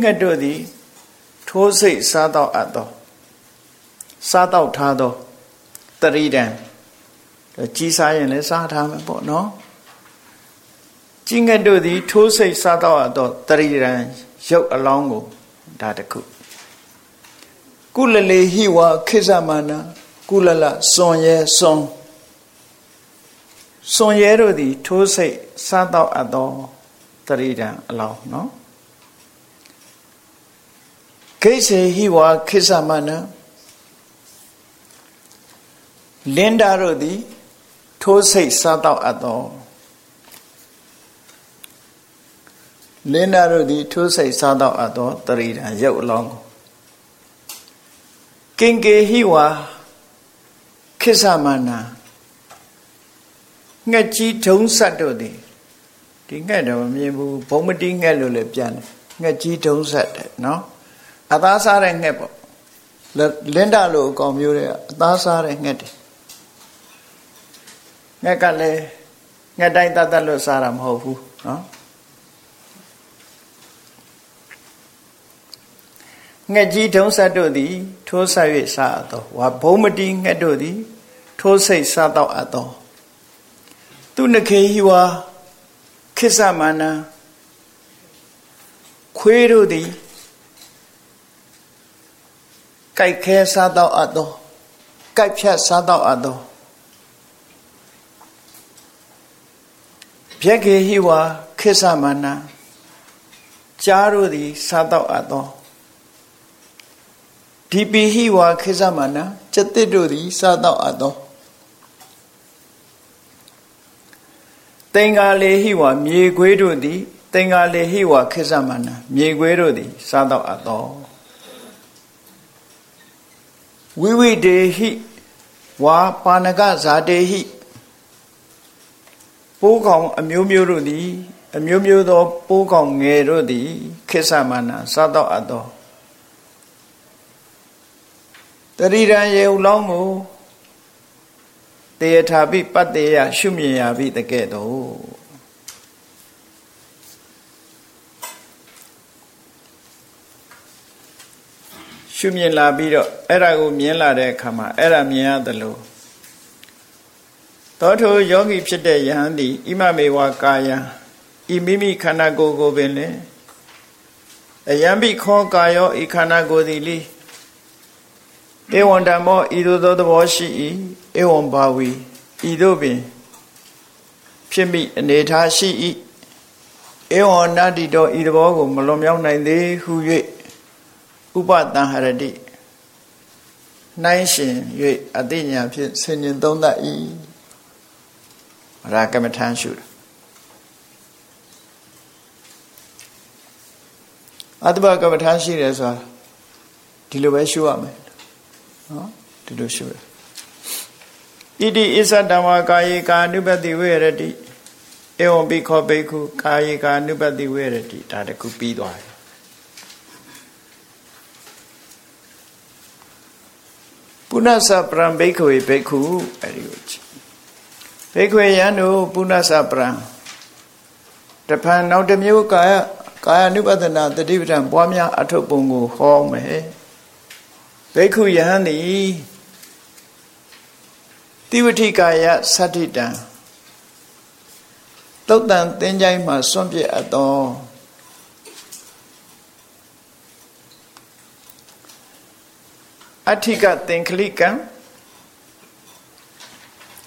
ထိုးစိတ်စားတော့အပ်တော်စားတော့ထားတော့တရိဒံကြီးစားရင်လည်းစားထားမယ်ပေါ့နော်ကြီးငှက်တို့သည်ထိုးစိတ်စားတော့အပ်တော်တရိဒံရုပ်အလောင်းကိုဒါတခုကုလလေဟိဝါခိသမနာကုလလစွန်ရဲတို့သည်ထိုးစိတ်စားတော့အပ်တော်တရိဒံအလောင်းနော်ဂိစေဟိဝါခိသမနာလင်္ဒါတို့သည်ထိုးစိတ်စားတော့အပ်တော်လင်္ဒါတို့သည်ထိုးစိတ်စားတော့အပ်တော်တရိဒံရုပ်အလောင်းကိုကင်ကေဟိဝါခိသမနာငှက်ကြီးထုံးဆက်တို့သည်ဒီငှက်တော့မမြင်ဘူးဘုံမတိငှက်လို့လည်းပြန်တယ်ငှက်ကြီးထုံးဆက်တယ်နော်အသားစားတဲ့ငှက်ပေါ့လင်္ဒါလိုအကောင်မျိုးတွေအသားစားတဲ့ငှက်တွေငှက်ကလည်းငှက်တိုင်းတတ်လို့စားတာမဟုတ်ဘူးနော်ငှက်ကြီးထုံးဆက်တို့သည်ထိုးဆက်၍စားအပ်သောဝါဘုံမတိငှက်တို့သည်ထိုးစိတ်စားတော့အပ်သောသူနခေဟိဝါခိသမနာခွေးတို့သည်ကြိုက်ခဲစားတော့အပ်သောကြိုက်ဖြတ်စားတော့အပ်သောဗျက်ခေဟိဝါခိသမနာကြားတို့သည်စားတော့အပ်သောဒီပိဟိဝါခိသမနာကျက်တစ်တို့သည်စားတော့အပ်သောသင်္ကာလေဟိဝါမြေခွေးတို့သည်သင်္ကာလေဟိဝါခိသမနာမြေခွေးတို့သည်စားတော့အပ်သောဝိဝိတေဟိဝါပါဏကဇာတေဟိပိုးကောင်အမျိုးမျိုးတို့သည်အမျိုးမျိုးသောပိုးကောင်ငယ်တို့သည်ခိသမနာစားတော့အပ်သောတရိဒံယေဟုလောင်းကိုတေယထာပိပတ္တေယရှုမြင်ရပြီတကဲ့သို့ရှုမြင်လာပြီးတော့အဲ့ဒါကိုမြင်လာတဲ့အခါမှာအဲ့ဒါမြင်ရတယ်လို့သောထိုယောဂီဖြစ်တဲ့ယဟန်သည်ဣမမေဝကာယံဤမိမိခန္ဓာကိုယ်ကိုပင်လေအယံပိခောကာယောဤခန္ဓာကိုယ်သည်လိဧဝံဓမ္မောဤသို့သောသဘောရှိ၏ဧဝံဘာဝီဤသို့ပင်ဖြစ်မိအနေထားရှိ၏ဧဝံနာတိတောဤသဘောကိုမလွန်မြောက်နိုင်သေးဟု၍ဥပတံဟရတိနှိုင်းရှင်၍အတိညာဖြင့်ဆင်ញင်သုံးသပ်၏ရာကမ္မထံရှုအတ္တဘကမ္မထံရှိတယ်ဆိုတာဒီလိုပဲရှုရမယ်နော်ဒီလိုရှုရဣတိဣသဓမ္မကာယေကာနုပတိဝေရတိဧဝံပိခောဘိက္ခုကာယေကာနုပတိဝေရတိဒါတခုပြီးသွားတယ်ပုဏ္ဏစပရံဘိက္ခဝေဘိက္ခုအဲ့ဒီကိုဘိက္ခဝေယံတို့ပုဏ္ဏစပရံတဖန်နောက်တစ်မျိုးကာယ ानु ပဒနာတတိပဌံပွားများအထုပ်ပုံကိုဟောမယ်ဘိက္ခုယဟန်သည်တိဝဋ္ဌိကာယသတ္တိတံသုတ်တံသင်္ချိုင်းမှာစွန့်ပြစ်အပ်သောအဋ္ဌိကသင်္ခလိကံ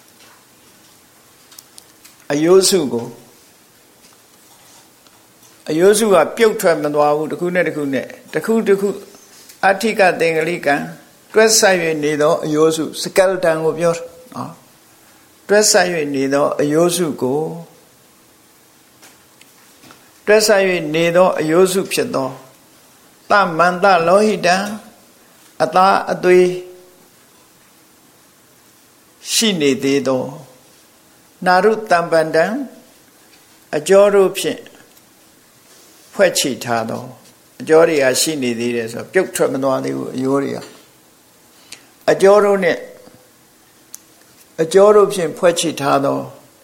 အယိုးစုကိုအအယိုးစုကပြုတ်ထွက်မသွားဘူးတစ်ခုနဲ့တစ်ခုနဲ့တစ်ခုအဋ္ဌိကသင်္ကလိကံတွဲဆက်၍နေသောအယိုးစုစကယ်တန်ကိုပြောနော်တွဲဆက်၍နေသောအယိုးစုကိုတွဲဆက်၍နေသောအယိုးစုဖြစ်သောသမန္တလောဟိတံအသားအသွေးရှိနေသေးသောနာရုတံပန္တံအကျော်တို့ဖြင့်ဖွဲ့ချထားသောအကျော်တွေကရှိနေသေးတယ်ဆိုတော့ပြုတ်ထွက်မသွားသေးဘူးအယိုးတွေကအကျော်တို့နဲ့အကျော်တို့ဖြင့်ဖွဲ့ချထားသော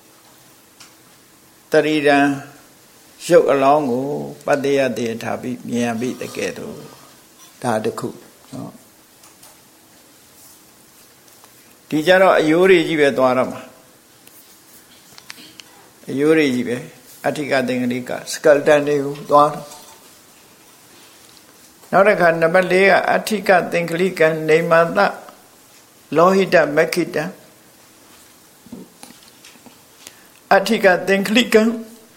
တရိရံရုပ်အလောင်းကိုပတ္တယတေထားပြီးမြင်ရပြီတကယ်တော့ဒါတခုနော်ဒီကြတော့အယိုးတွေကြီးပဲသွားတော့မှာအယိုးတွေကြီးပဲအဋ္ဌိကသင်္ကလိကစကယ်တန်တွေကိုသွားတော့နောက်တစ်ခါနံပါတ်၄ကအဋ္ဌိကသင်္ကလိကံနေမတလောဟိတမက္ခိတံအဋ္ဌိကသင်္ကလိကံ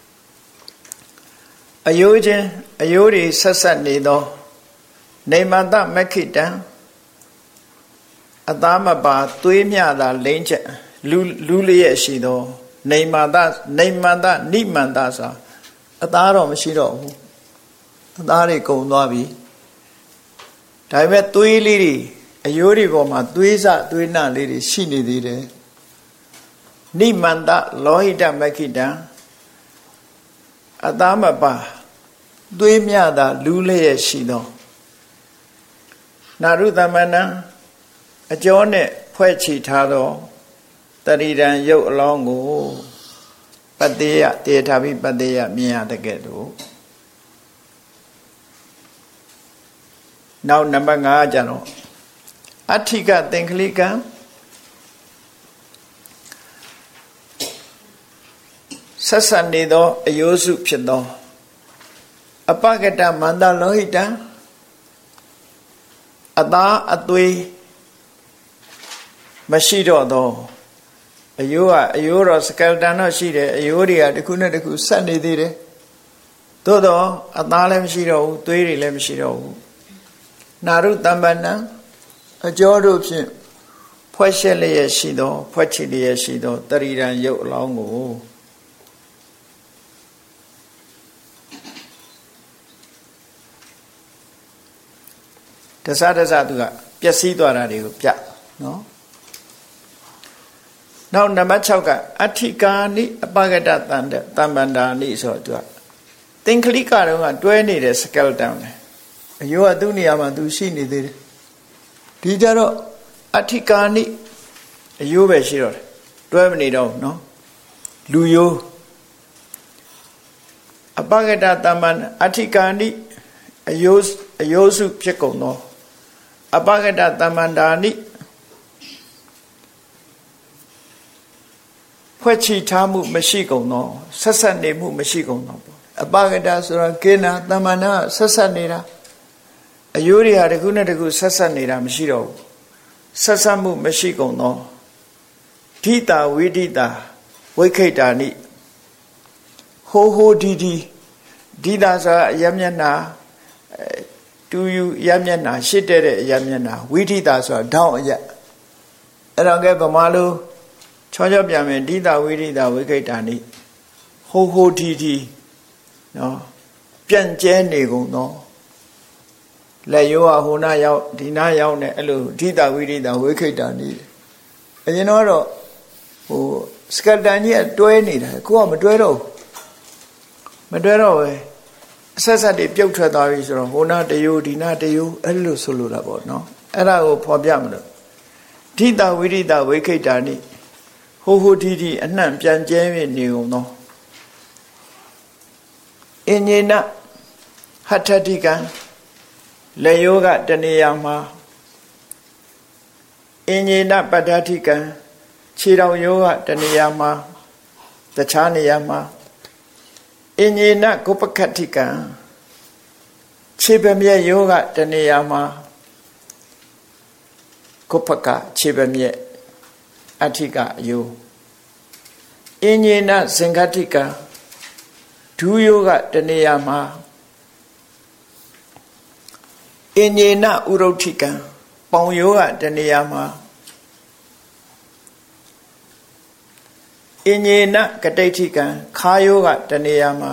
အယိုးချင်းအယိုးတွေဆက်ဆက်နေသောနေမတမက္ခိတံအသားမပါသွေးမြတာလိမ့်ချက်လူလျက်ရှိသောနေမတနိမန္တဆိုအသားတော့မရှိတော့ဘူးအသားတွေကုန်သွားပြီဒါပေမဲ့သွေးလေးတွေအယိုးတွေပေါ်မှာသွေးစသွေးနှလေးတွေရှိနေသေးတယ်နိမန္တလောဟိတမက္ခိတံအသားမပါသွေးမြတာလူလျက်ရှိသောနာရုတမနံအကျော်နဲ့ဖွဲ့ချထားသောတရိရံရုပ်အလောင်းကိုပတ္တေယတေထားပြီးပတ္တေယမြင်ရတဲ့ကဲ့သို့နောက်နံပါတ်5ကျတော့အဋ္ဌိကသင်္ကလိကံဆက်ဆက်နေသောအယိုးစုဖြစ်သောအပကတမန္တလောဟိတံအသားအသွေးမရှိတော့သောအယိုးတော့စကယ်တန်တော့ရှိတယ်အယိုးတွေကတစ်ခုနဲ့တစ်ခုဆက်နေသေးတယ်သို့တော့အသားလည်းမရှိတော့ဘူးသွေးတွေလည်းမရှိတော့ဘူးနာရုတံပန္နံအကျော်တို့ဖြင့်ဖွဲ့ရှက်လျက်ရှိသောဖွဲ့ချလျက်ရှိသောတရိရံရုပ်အလောင်းကိုတဆသူကပျက်စီးသွားတာတွေကိုပြနော်နောက်နံပါတ်6ကအဋ္ဌိကာနိအပဂတတံပန္ဒာနိဆိုတော့သင်္ကလိကတုန်းကတွဲနေတဲ့စကယ်တန်လေအယိုးကသူ့နေရာမှာသူရှိနေသေးတယ်ဒီကြတော့အဋ္ဌိကာနိအယိုးပဲရှိတော့တယ်တွဲမနေတော့နော်လူယိုးအပဂတတံပန္ဒအဋ္ဌိကာနိအယိုးစုဖြစ်ကုန်သောအပဂတတံပန္ဒာနိဖွဲ့ချထားမှုမရှိကုန်သောဆက်ဆက်နေမှုမရှိကုန်သောအပဂတဆိုတာကိနာတမ္မနာဆက်ဆက်နေတာအယိုးတွေဟာတစ်ခုနဲ့တစ်ခုဆက်ဆက်နေတာမရှိတော့ဘူးဆက်ဆက်မှုမရှိကုန်သောဓိတာဝိဓိတာဝိခိတာနိဟိုဒီဓိတာဆိုတာအယမျက်နာတူယူအယမျက်နာရှစ်တဲ့အယမျက်နာဝိဓိတာဆိုတာဒေါင်းအယအဲ့တော့ကဲဗမာလိုချောပြန်မယ်ဓိတာဝိဓိတာဝိခိတာနိဟိုဒီနော်ပြန့်ကျဲနေကုန်သောလက်ရိုးကဟိုနာရောက်ဒီနာရောက်နေအဲ့လိုဓိတာဝိဓိတာဝိခိတာနိအရင်တော့ဟိုစကတန်ကြီးတွဲနေတာကိုကမတွဲတော့ပဲအဆက်ဆက်တွေပြုတ်ထွက်သွားပြီဆိုတော့ဟိုနာတယိုဒီနာတယိုအဲ့လိုဆိုလိုတာပေါ့နော်အဲ့ဒါကိုဖော်ပြမလို့ဓိတာဝိဓိတာဝိခိတာနိဟိုဒီအနှံ့ပြန်ကျဲနေကုန်သောအင်ညေနဟထတိကံလေယောကတနေရာမှာအင်ညေနပတ္ထတိကံခြေတော်ယောကတနေရာမှာတခြားနေရာမှာအင်ညေနကုပကတ္တိကံခြေပမြက်ယောကတနေရာမှာကုပကခြေပမြက်အဋ္ဌိကအယိုးအင်ညေနစင်္ဃတိကံဒဒုယောဂတနေရာမှာအင်ညေနဥရုဋ္ဌိကံပေါင်ယောဂတနေရာမှာအင်ညေနကတိဋ္ဌိကံခါယောဂတနေရာမှာ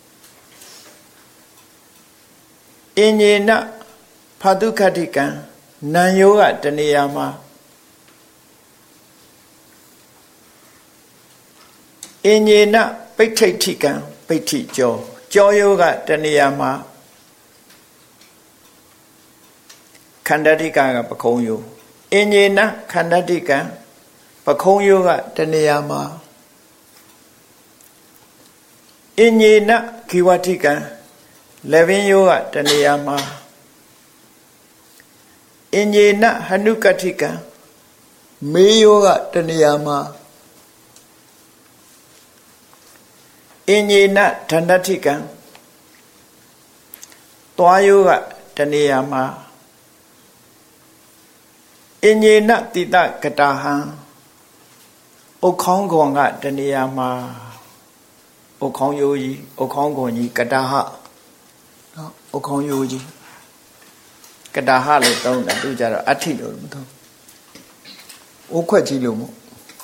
အင်ညေနဖာတုခတ္တိကံနံယောဂတနေရာမှာအင်ညေနပိဋ္ဌိဋ္ဌိကံပိဋ္ဌိကြောယောဂတနေရာမှာခန္ဓာတိကံကပခုံးယောအင်ညေနခန္ဓာတိကံပခုံးယောဂတနေရာမှာအင်ညေနခိဝတိကံလက်ပင်ယောဂတနေရာမှာအင်ညေနဟနုကတိကံမေယောဂတနေရာမှာအင်ညေနဒန္တတိကံသွားယောဂတနေရာမှာအင်ညေနတိတကတာဟံဥခေါင်းခွန်ကတနေရာမှာဥခေါင်းယောကြီးဥခေါင်းခွန်ကြီးကတာဟနော်ဥခေါင်းယောကြီးကတာဟလို့သုံးတယ်သူကြတော့အဋ္ဌိလို့မသုံးဥခွက်ကြီးလို့မို့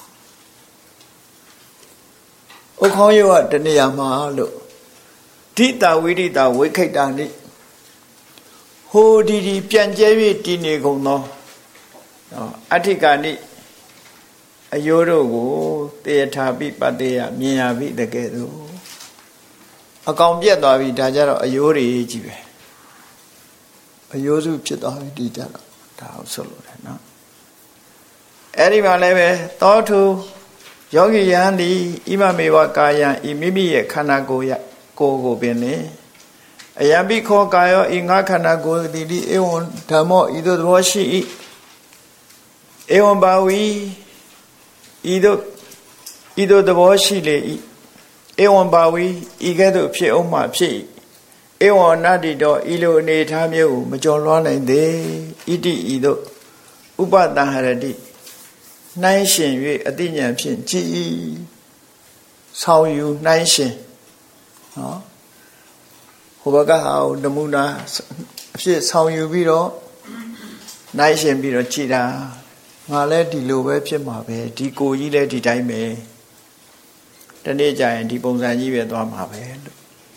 ဥခေါင်းယောကတနေရာမှာလို့ဒိတာဝိဒိတာဝိခိတ္တာနိဟိုဒီပြန်ကျဲ၍တည်နေကုန်သောအဋ္ဌိကာနိအယိုးတို့ကိုတေထာပိပတ္တေယမြင်ရပြီတကယ်သို့အကောင်ပြက်သွားပြီဒါကြတော့အယိုးတွေကြီးပဲအယိုးစုဖြစ်သွားပြီဒီကြတော့ဒါဟုတ်ဆိုလို့တယ်နော်အဲ့ဒီမှာလည်းပဲသောထုယောဂီယံသည်ဣမမေဝကာယံဤမိမိရဲ့ခန္ဓာကိုယ်ကိုပင်လေအယံပိခောကာယောဤငါခန္ဓာကိုယ်သည်ဒီဧဝံဓမ္မောဤသို့သဘောရှိ၏ဧဝံဘာဝီဤသို့သဘောရှိလေ၏ဧဝံဘာဝီဤကဲ့သို့ဖြစ်အောင်မှဖြစ်၏ဧဝံနတ္တိတောဤလိုအနေထားမျိုးကိုမကျော်လွှားနိုင်သေးဣတိဤသို့ဥပတံဟရတိနှိုင်းရှင်၍အတိညာဖြင့်ကြည်ဆောင်ယူနှိုင်းရှင်နော်ဟိုဘကဟာနမူနာအဖြစ်ဆောင်ယူပြီးတော့နှိုင်းရှင်ပြီးတော့ကြည်တာငါလည်းဒီလိုပဲဖြစ်မှာပဲဒီကိုကြီးလည်းဒီတိုင်းပဲတနေ့ကျရင်ဒီပုံစံကြီးပဲသွားမှာပဲလို့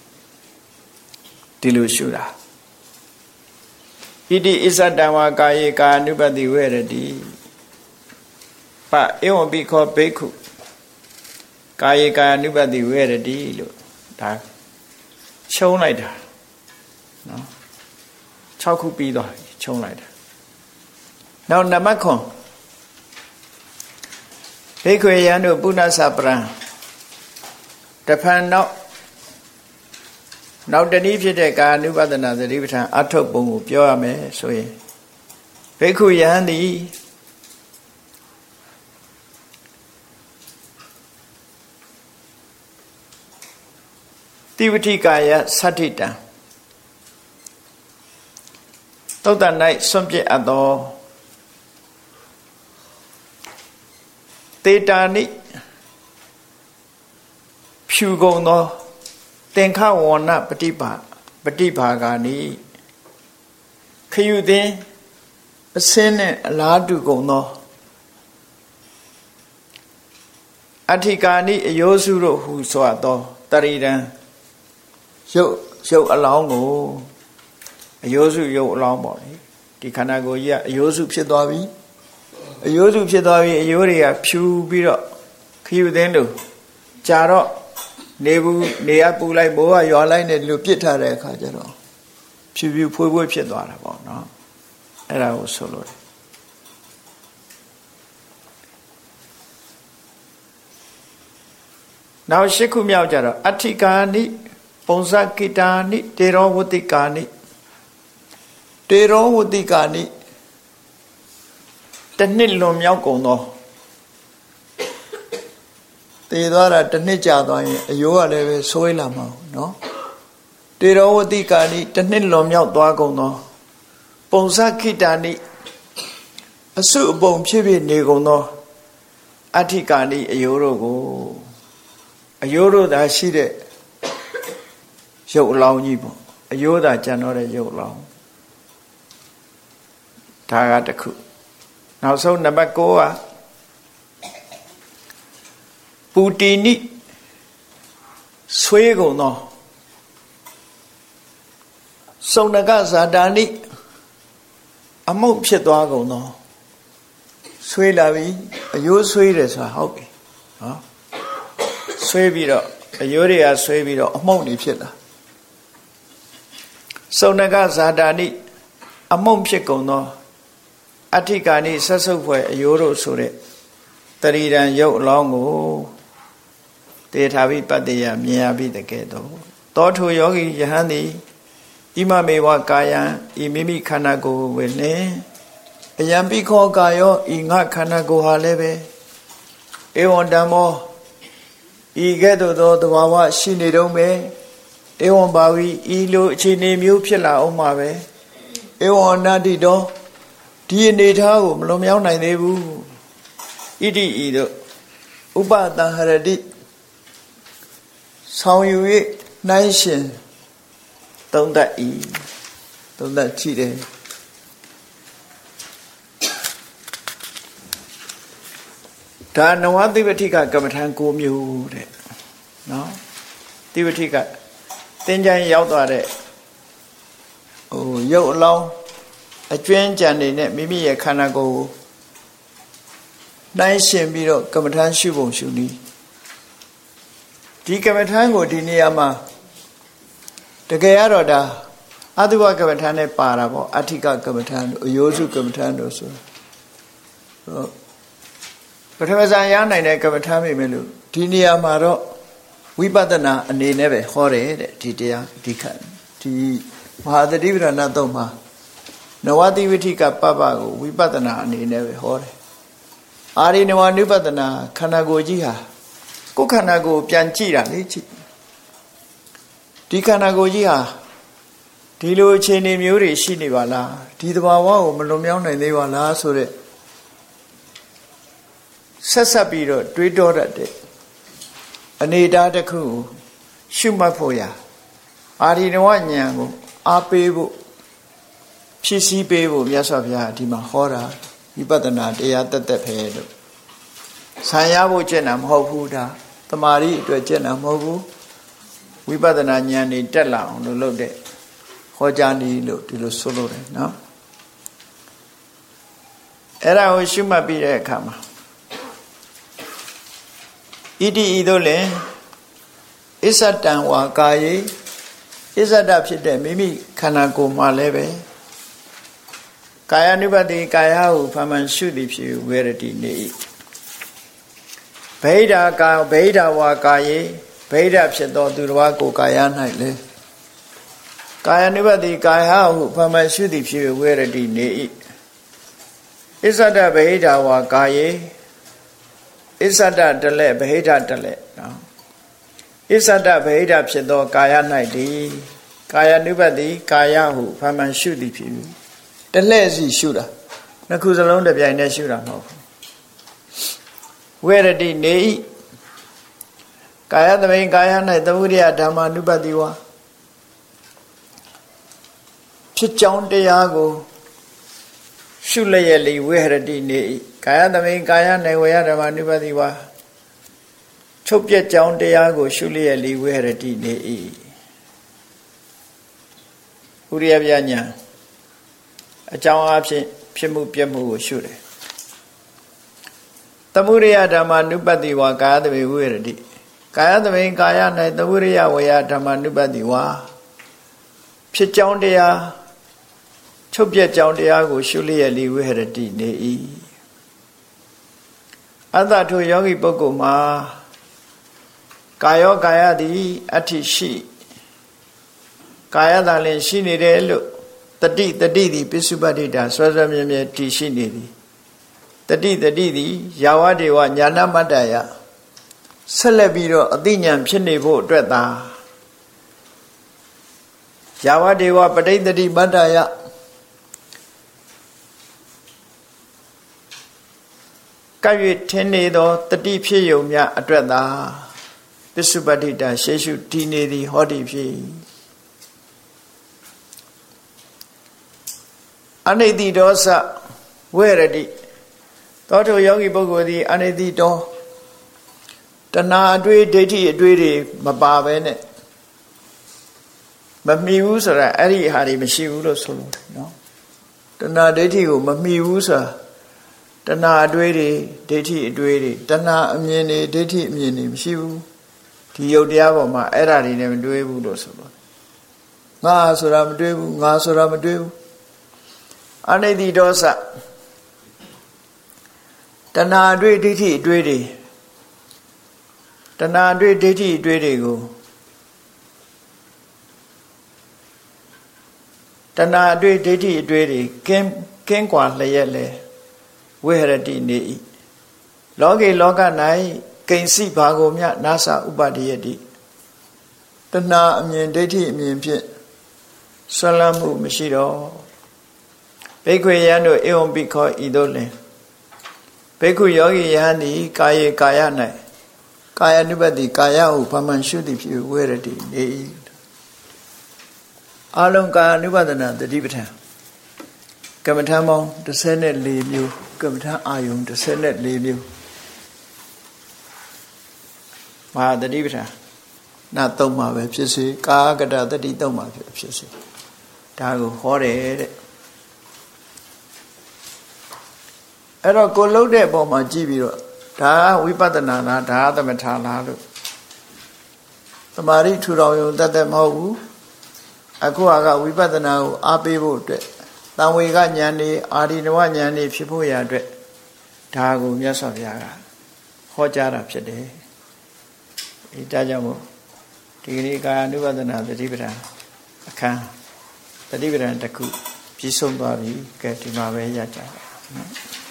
ဒီလိုရှုတာဣတိဣဇတံဝါကာယေကာနုပတိဝေရတိပဧဝံပိခောဘိက္ခုကာယေကာနုပတိဝေရတိလို့ဒါခြုံလိုက်တာနော်6ခုပြီးသွားပြီခြုံလိုက်တာနောက်နံပါတ်9ဘိက္ခွေယံတို့ပုဏ္ဏသပရံတဖန်နောက်တနည်းဖြစ်တဲ့ကာနုပဒနာသတိပဋ္ဌာန်အထုတ်ပုံကိုပြောရမယ်ဆိုရင်ဘိက္ခုယံသည်တိဝတိကာယသတ္ထိတံသုတ္တ၌စွန့်ပစ်အပ်သောတေတာနိဖြူကုန်သောသင်္ခဝဏပฏิဘာဂာနိခယုသင်အစင်းနဲ့အလားတူကုန်သောအဋ္ဌိကာနိအယောစုတို့ဟူဆိုသောတရိဒံရုပ်အလောင်းကိုအယောစုရုပ်အလောင်းပေါ့လေဒီခန္ဓာကိုယ်ကြီးကအယောစုဖြစ်သွားပြီအယိုးစုဖြစ်သွားပြီးအယိုးတွေကဖြူပြီးတော့ခယူသင်းတို့ကြာတော့နေရပူလိုက်မိုးကရွာလိုက်နဲ့ဒီလိုပြစ်ထားတဲ့အခါကျတော့ဖြူဖြူဖွေးဖွေးဖြစ်သွားတာပေါ့နော်အဲ့ဒါကိုဆိုလို့နောက်၈ခုမြောက်ကြတော့အဋ္ဌိကာနိပုံစကိတာနိတေရောဝတိကာနိတေရောဝတိကာနိတစ်နှစ်လွန်မြောက်ကုန်သောတည်သွားတာတစ်နှစ်ကြာသွားရင်အယိုးကလည်းပဲဆိုးလာမှာနော်တေရောဝတိကာနိတစ်နှစ်လွန်မြောက်သွားကုန်သောပုံစခိတာနိအစုအပုံဖြစ်ဖြစ်နေကုန်သောအဋ္ဌိကာနိအယိုးတို့ကိုအယိုးတို့သာရှိတဲ့ရုပ်အလောင်းကြီးပေါ့အယိုးသာကျန်တော့တဲ့ရုပ်အလောင်းဒါကတစ်ခုနောက်ဆုံးနံပါတ်9ကပူတီနိဆွေးကုန်သောစုံနကဇာတာနိအမုတ်ဖြစ်သွားကုန်သောဆွေးလာပြီအယိုးဆွေးတယ်ဆိုတာဟုတ်ပြီနော်ဆွေးပြီးတော့အယိုးတွေကဆွေးပြီးတော့အမုတ်တွေဖြစ်လာစုံနကဇာတာနိအမုတ်ဖြစ်ကုန်သောအဋ္ဌိကာနိဆက်ဆုပ်ဖွယ်အယိုးတို့ဆိုတဲ့တရိဒံရုပ်အလောင်းကိုတေထာဘိပတ္တိယမြင်ရပြီတကယ်တော့တောထုယောဂီယဟန်သည်ဣမမေဝကာယံဤမိမိခန္ဓာကိုယ်ဝင်နေအယံပိခောကာယောဤငါခန္ဓာကိုယ်ဟာလည်းပဲဧဝံဓမ္မောဤကဲ့သို့သောသဘာဝရှိနေတော့မယ်ဧဝံဘာဝီဤလိုအခြေအနေမျိုးဖြစ်လာအောင်မှာပဲဧဝံအနာတိတောဒီအနေထားကိုမလွန်မြောက်နိုင်သေးဘူးဣတိဤတို့ဥပတံဟရတိဆောင်ယူ၍နိုင်ရှင်သုံးသပ်ဤသုံးသပ်ကြည့်တယ်ဒါနဝတိပဋိကကမ္မထံ9မျိုးတဲ့နော်တိပဋိကသင်္ကြန်ရောက်သွားတဲ့ရုပ်အလောင်းအကျွင်းကြံနေနဲ့မိမိရဲ့ခန္ဓာကိုယ်ကိုနိုင်ရှင်ပြီးတော့ကမ္မထံရှုပုံရှုနည်းဒီကမ္မထံကိုဒီနေရာမှာတကယ်ရတော့ဒါအတုဝကမ္မထံနဲ့ပါတာပေါ့အဋ္ဌိကကမ္မထံတို့အယောစုကမ္မထံတို့ဆိုပထမဇန်ရနိုင်တဲ့ကမ္မထံမိမယ်လို့ဒီနေရာမှာတော့ဝိပဿနာအနေနဲ့ပဲဟောတယ်တဲ့ဒီတရားဒီခတ်ဒီမဟာသတိပဋ္ဌာန်သုံးမှာနဝတိဝိထိကပပကိုဝိပဿနာအနေနဲ့ပဲဟောတယ်အာရိနဝနုပဿနာခန္ဓာကိုယ်ကြီးဟာကိုယ်ခန္ဓာကိုယ်ပြန်ကြည့်တာလေကြည့်ဒီခန္ဓာကိုယ်ကြီးဟာဒီလိုအခြေအနေမျိုးတွေရှိနေပါလားဒီသဘာဝကိုမလွန်မြောက်နိုင်သေးပါလားဆိုတဲ့ဆက်ဆက်ပြီးတော့တွေးတောတတ်တဲ့အနေအထားတစ်ခုကိုရှုမှတ်ဖို့ရအာရိနဝဉာဏ်ကိုအားပေးဖို့ဖြည့်ဆည်းပေးဖို့မြတ်စွာဘုရားဒီမှာဟောတာဝိပဿနာတရားတက်တက်ပဲလို့ဆံရဖို့ကျင့်တာမဟုတ်ဘူးဒါတမာရီအတွက်ကျင့်တာမဟုတ်ဘူးဝိပဿနာဉာဏ်တွေတက်လာအောင်လို့လုပ်တဲ့ဟောကြားနည်းလို့ဒီလိုဆိုလို့တယ်နော်အဲ့ဒါကိုရှုမှတ်ပြီးတဲ့အခါမှာဣတိဤသို့လည်းအစ္ဆတံဝါကာယေအစ္ဆဒဖြစ်တဲ့မိမိခန္ဓာကိုယ်မှာလည်းပဲကာယ ानु ပတိကာယဟုဖမှန်ရှုသည်ဖြစ်ဝေရတိနေ၏ဗိဓာကာဗိဓာဝါကာယေဗိဓာဖြစ်သောသူတော်ကိုကာယ၌လေကာယ ानु ပတိကာယဟုဖမှန်ရှုသည်ဖြစ်ဝေရတိနေ၏အစ္ဆဒဗိဓာဝါကာယေအစ္ဆဒတလက်ဗိဓာတလက်နော်အစ္ဆဒဗိဓာဖြစ်သောကာယ၌တည်းကာယ ानु ပတိကာယဟုဖမှန်ရှုသည်ဖြစ်တလှည့်စီရှုတာနှစ်ခုစလုံးတစ်ပြိုင်တည်းရှုတာမဟုတ်ဘူးဝေရတိနေဤကာယသမိန်ကာယ၌သမုဒယဓမ္မာနုပတိဝါဖြစ်ကြောင်းတရားကိုရှုလျက်လေဝေရတိနေဤကာယသမိန်ကာယ၌ဝေယဓမ္မာနုပတိဝါချုပ်ပြကြောင်းတရားကိုရှုလျက်လေဝေရတိနေဤဥရိယပြညာအကြောင်းအဖြစ်ဖြစ်မှုပြမှုကိုရှုတယ်သမုဒယဓမ္မာနုပတိဝါကာယတမေဝေရတိကာယတမေကာယ၌သမုဒယဝေယဓမ္မာနုပတိဝါဖြစ်ကြောင်းတရားချုပ်ပြကြောင်းတရားကိုရှုလျက်လေဝေရတိနေ၏အတ္တထိုယောဂီပုဂ္ဂိုလ်မှာကာယောကာယသည်အဋ္ဌိရှိကာယသာလင်ရှိနေတယ်လို့တတိသည်ပိစုပ္ပတိတာဆွဲဆွဲမြဲမြဲတည်ရှိနေသည်တတိသည်ယာဝဒေဝညာဏမတ္တယဆက်လက်ပြီးတော့အသိဉာဏ်ဖြစ်နေဖို့အတွက်သာယာဝဒေဝပဋိသတိမတ္တယကပ်၍ထင်းနေသောတတိဖြစ်ယုံများအတွက်သာပိစုပ္ပတိတာရှေရှုတည်နေသည်ဟောတိဖြစ်အနိတိဒောသဝေရတိသောတောယောဂီပုဂ္ဂိုလ်သည်အနိတိတောတဏှာအတွေ့ဒိဋ္ဌိအတွေ့တွေမပါဘဲနဲ့မမီဘူးဆိုတာအဲ့ဒီဟာတွေမရှိဘူးလို့ဆိုလို့နော်တဏှာဒိဋ္ဌိကိုမမီဘူးဆိုတာတဏှာအတွေ့တွေဒိဋ္ဌိအတွေ့တွေတဏှာအမြင်တွေဒိဋ္ဌိအမြင်တွေမရှိဘူးဒီယုတ်တရားပေါ်မှာအဲ့ဒါတွေနဲ့မတွေ့ဘူးလို့ဆိုလို့ငါဆိုတာမတွေ့ဘူးငါဆိုတာမတွေ့ဘူးအနိတိဒောသတဏှာအတွေ့ဒိဋ္ဌိအတွေ့တွေတဏှာအတွေ့ဒိဋ္ဌိအတွေ့တွေကိုတဏှာအတွေ့ဒိဋ္ဌိအတွေ့တွေကင်းကွာလျက်လေဝိဟရတိနေ၏လောကေလောက၌ကိဉ္စီဘာကိုမြနာသဥပတ္တိယတိတဏှာအမြင်ဒိဋ္ဌိအမြင်ဖြင့်ဆွလမ်းမှုမရှိတော့ဘိက္ခွေယံတို့ဧဝံပိခောဤသို့လင်ဘိက္ခုယောဂီယံသည်ကာယေကာယ၌ကာယ ानु ပတိကာယဟုဗမှန်ရှုသည်ဖြစ်ဝေရတိနေ၏အလုံးကာယ ानु ပဒနာတတိပဋ္ဌာန်ကမ္မထာပေါင်း14မျိုးကမ္မထာအာယုံ14မျိုးမဟာတတိပဋ္ဌာန်နာသုံးပါပဲဖြစ်စေကာကတတတိသုံးပါဖြစ်စေဒါကိုဟောတယ်တဲ့အဲ့တော့ကိုလှုပ်တဲ့ပုံမှာကြည့်ပြီးတော့ဒါဝိပဿနာလားဒါသမထလားလို့သမာဓိထူထောင်ရုံတတ်မဟုတ်ဘူးအခုကဝိပဿနာကိုအားပေးဖို့အတွက်တံဝေကဉာဏ်နေအာရိနဝဉာဏ်နေဖြစ်ဖို့ရအတွက်ဒါကိုမြတ်စွာဘုရားကဟောကြားတာဖြစ်တယ်အဲဒါကြောင့်မို့ဒီကနေ့ကာယ ानु ပဒနာသတိပဋ္ဌာန်အခန်းသတိပဋ္ဌာန်တစ်ခုပြီးဆုံးသွားပြီကဲဒီမှာပဲရကြပါ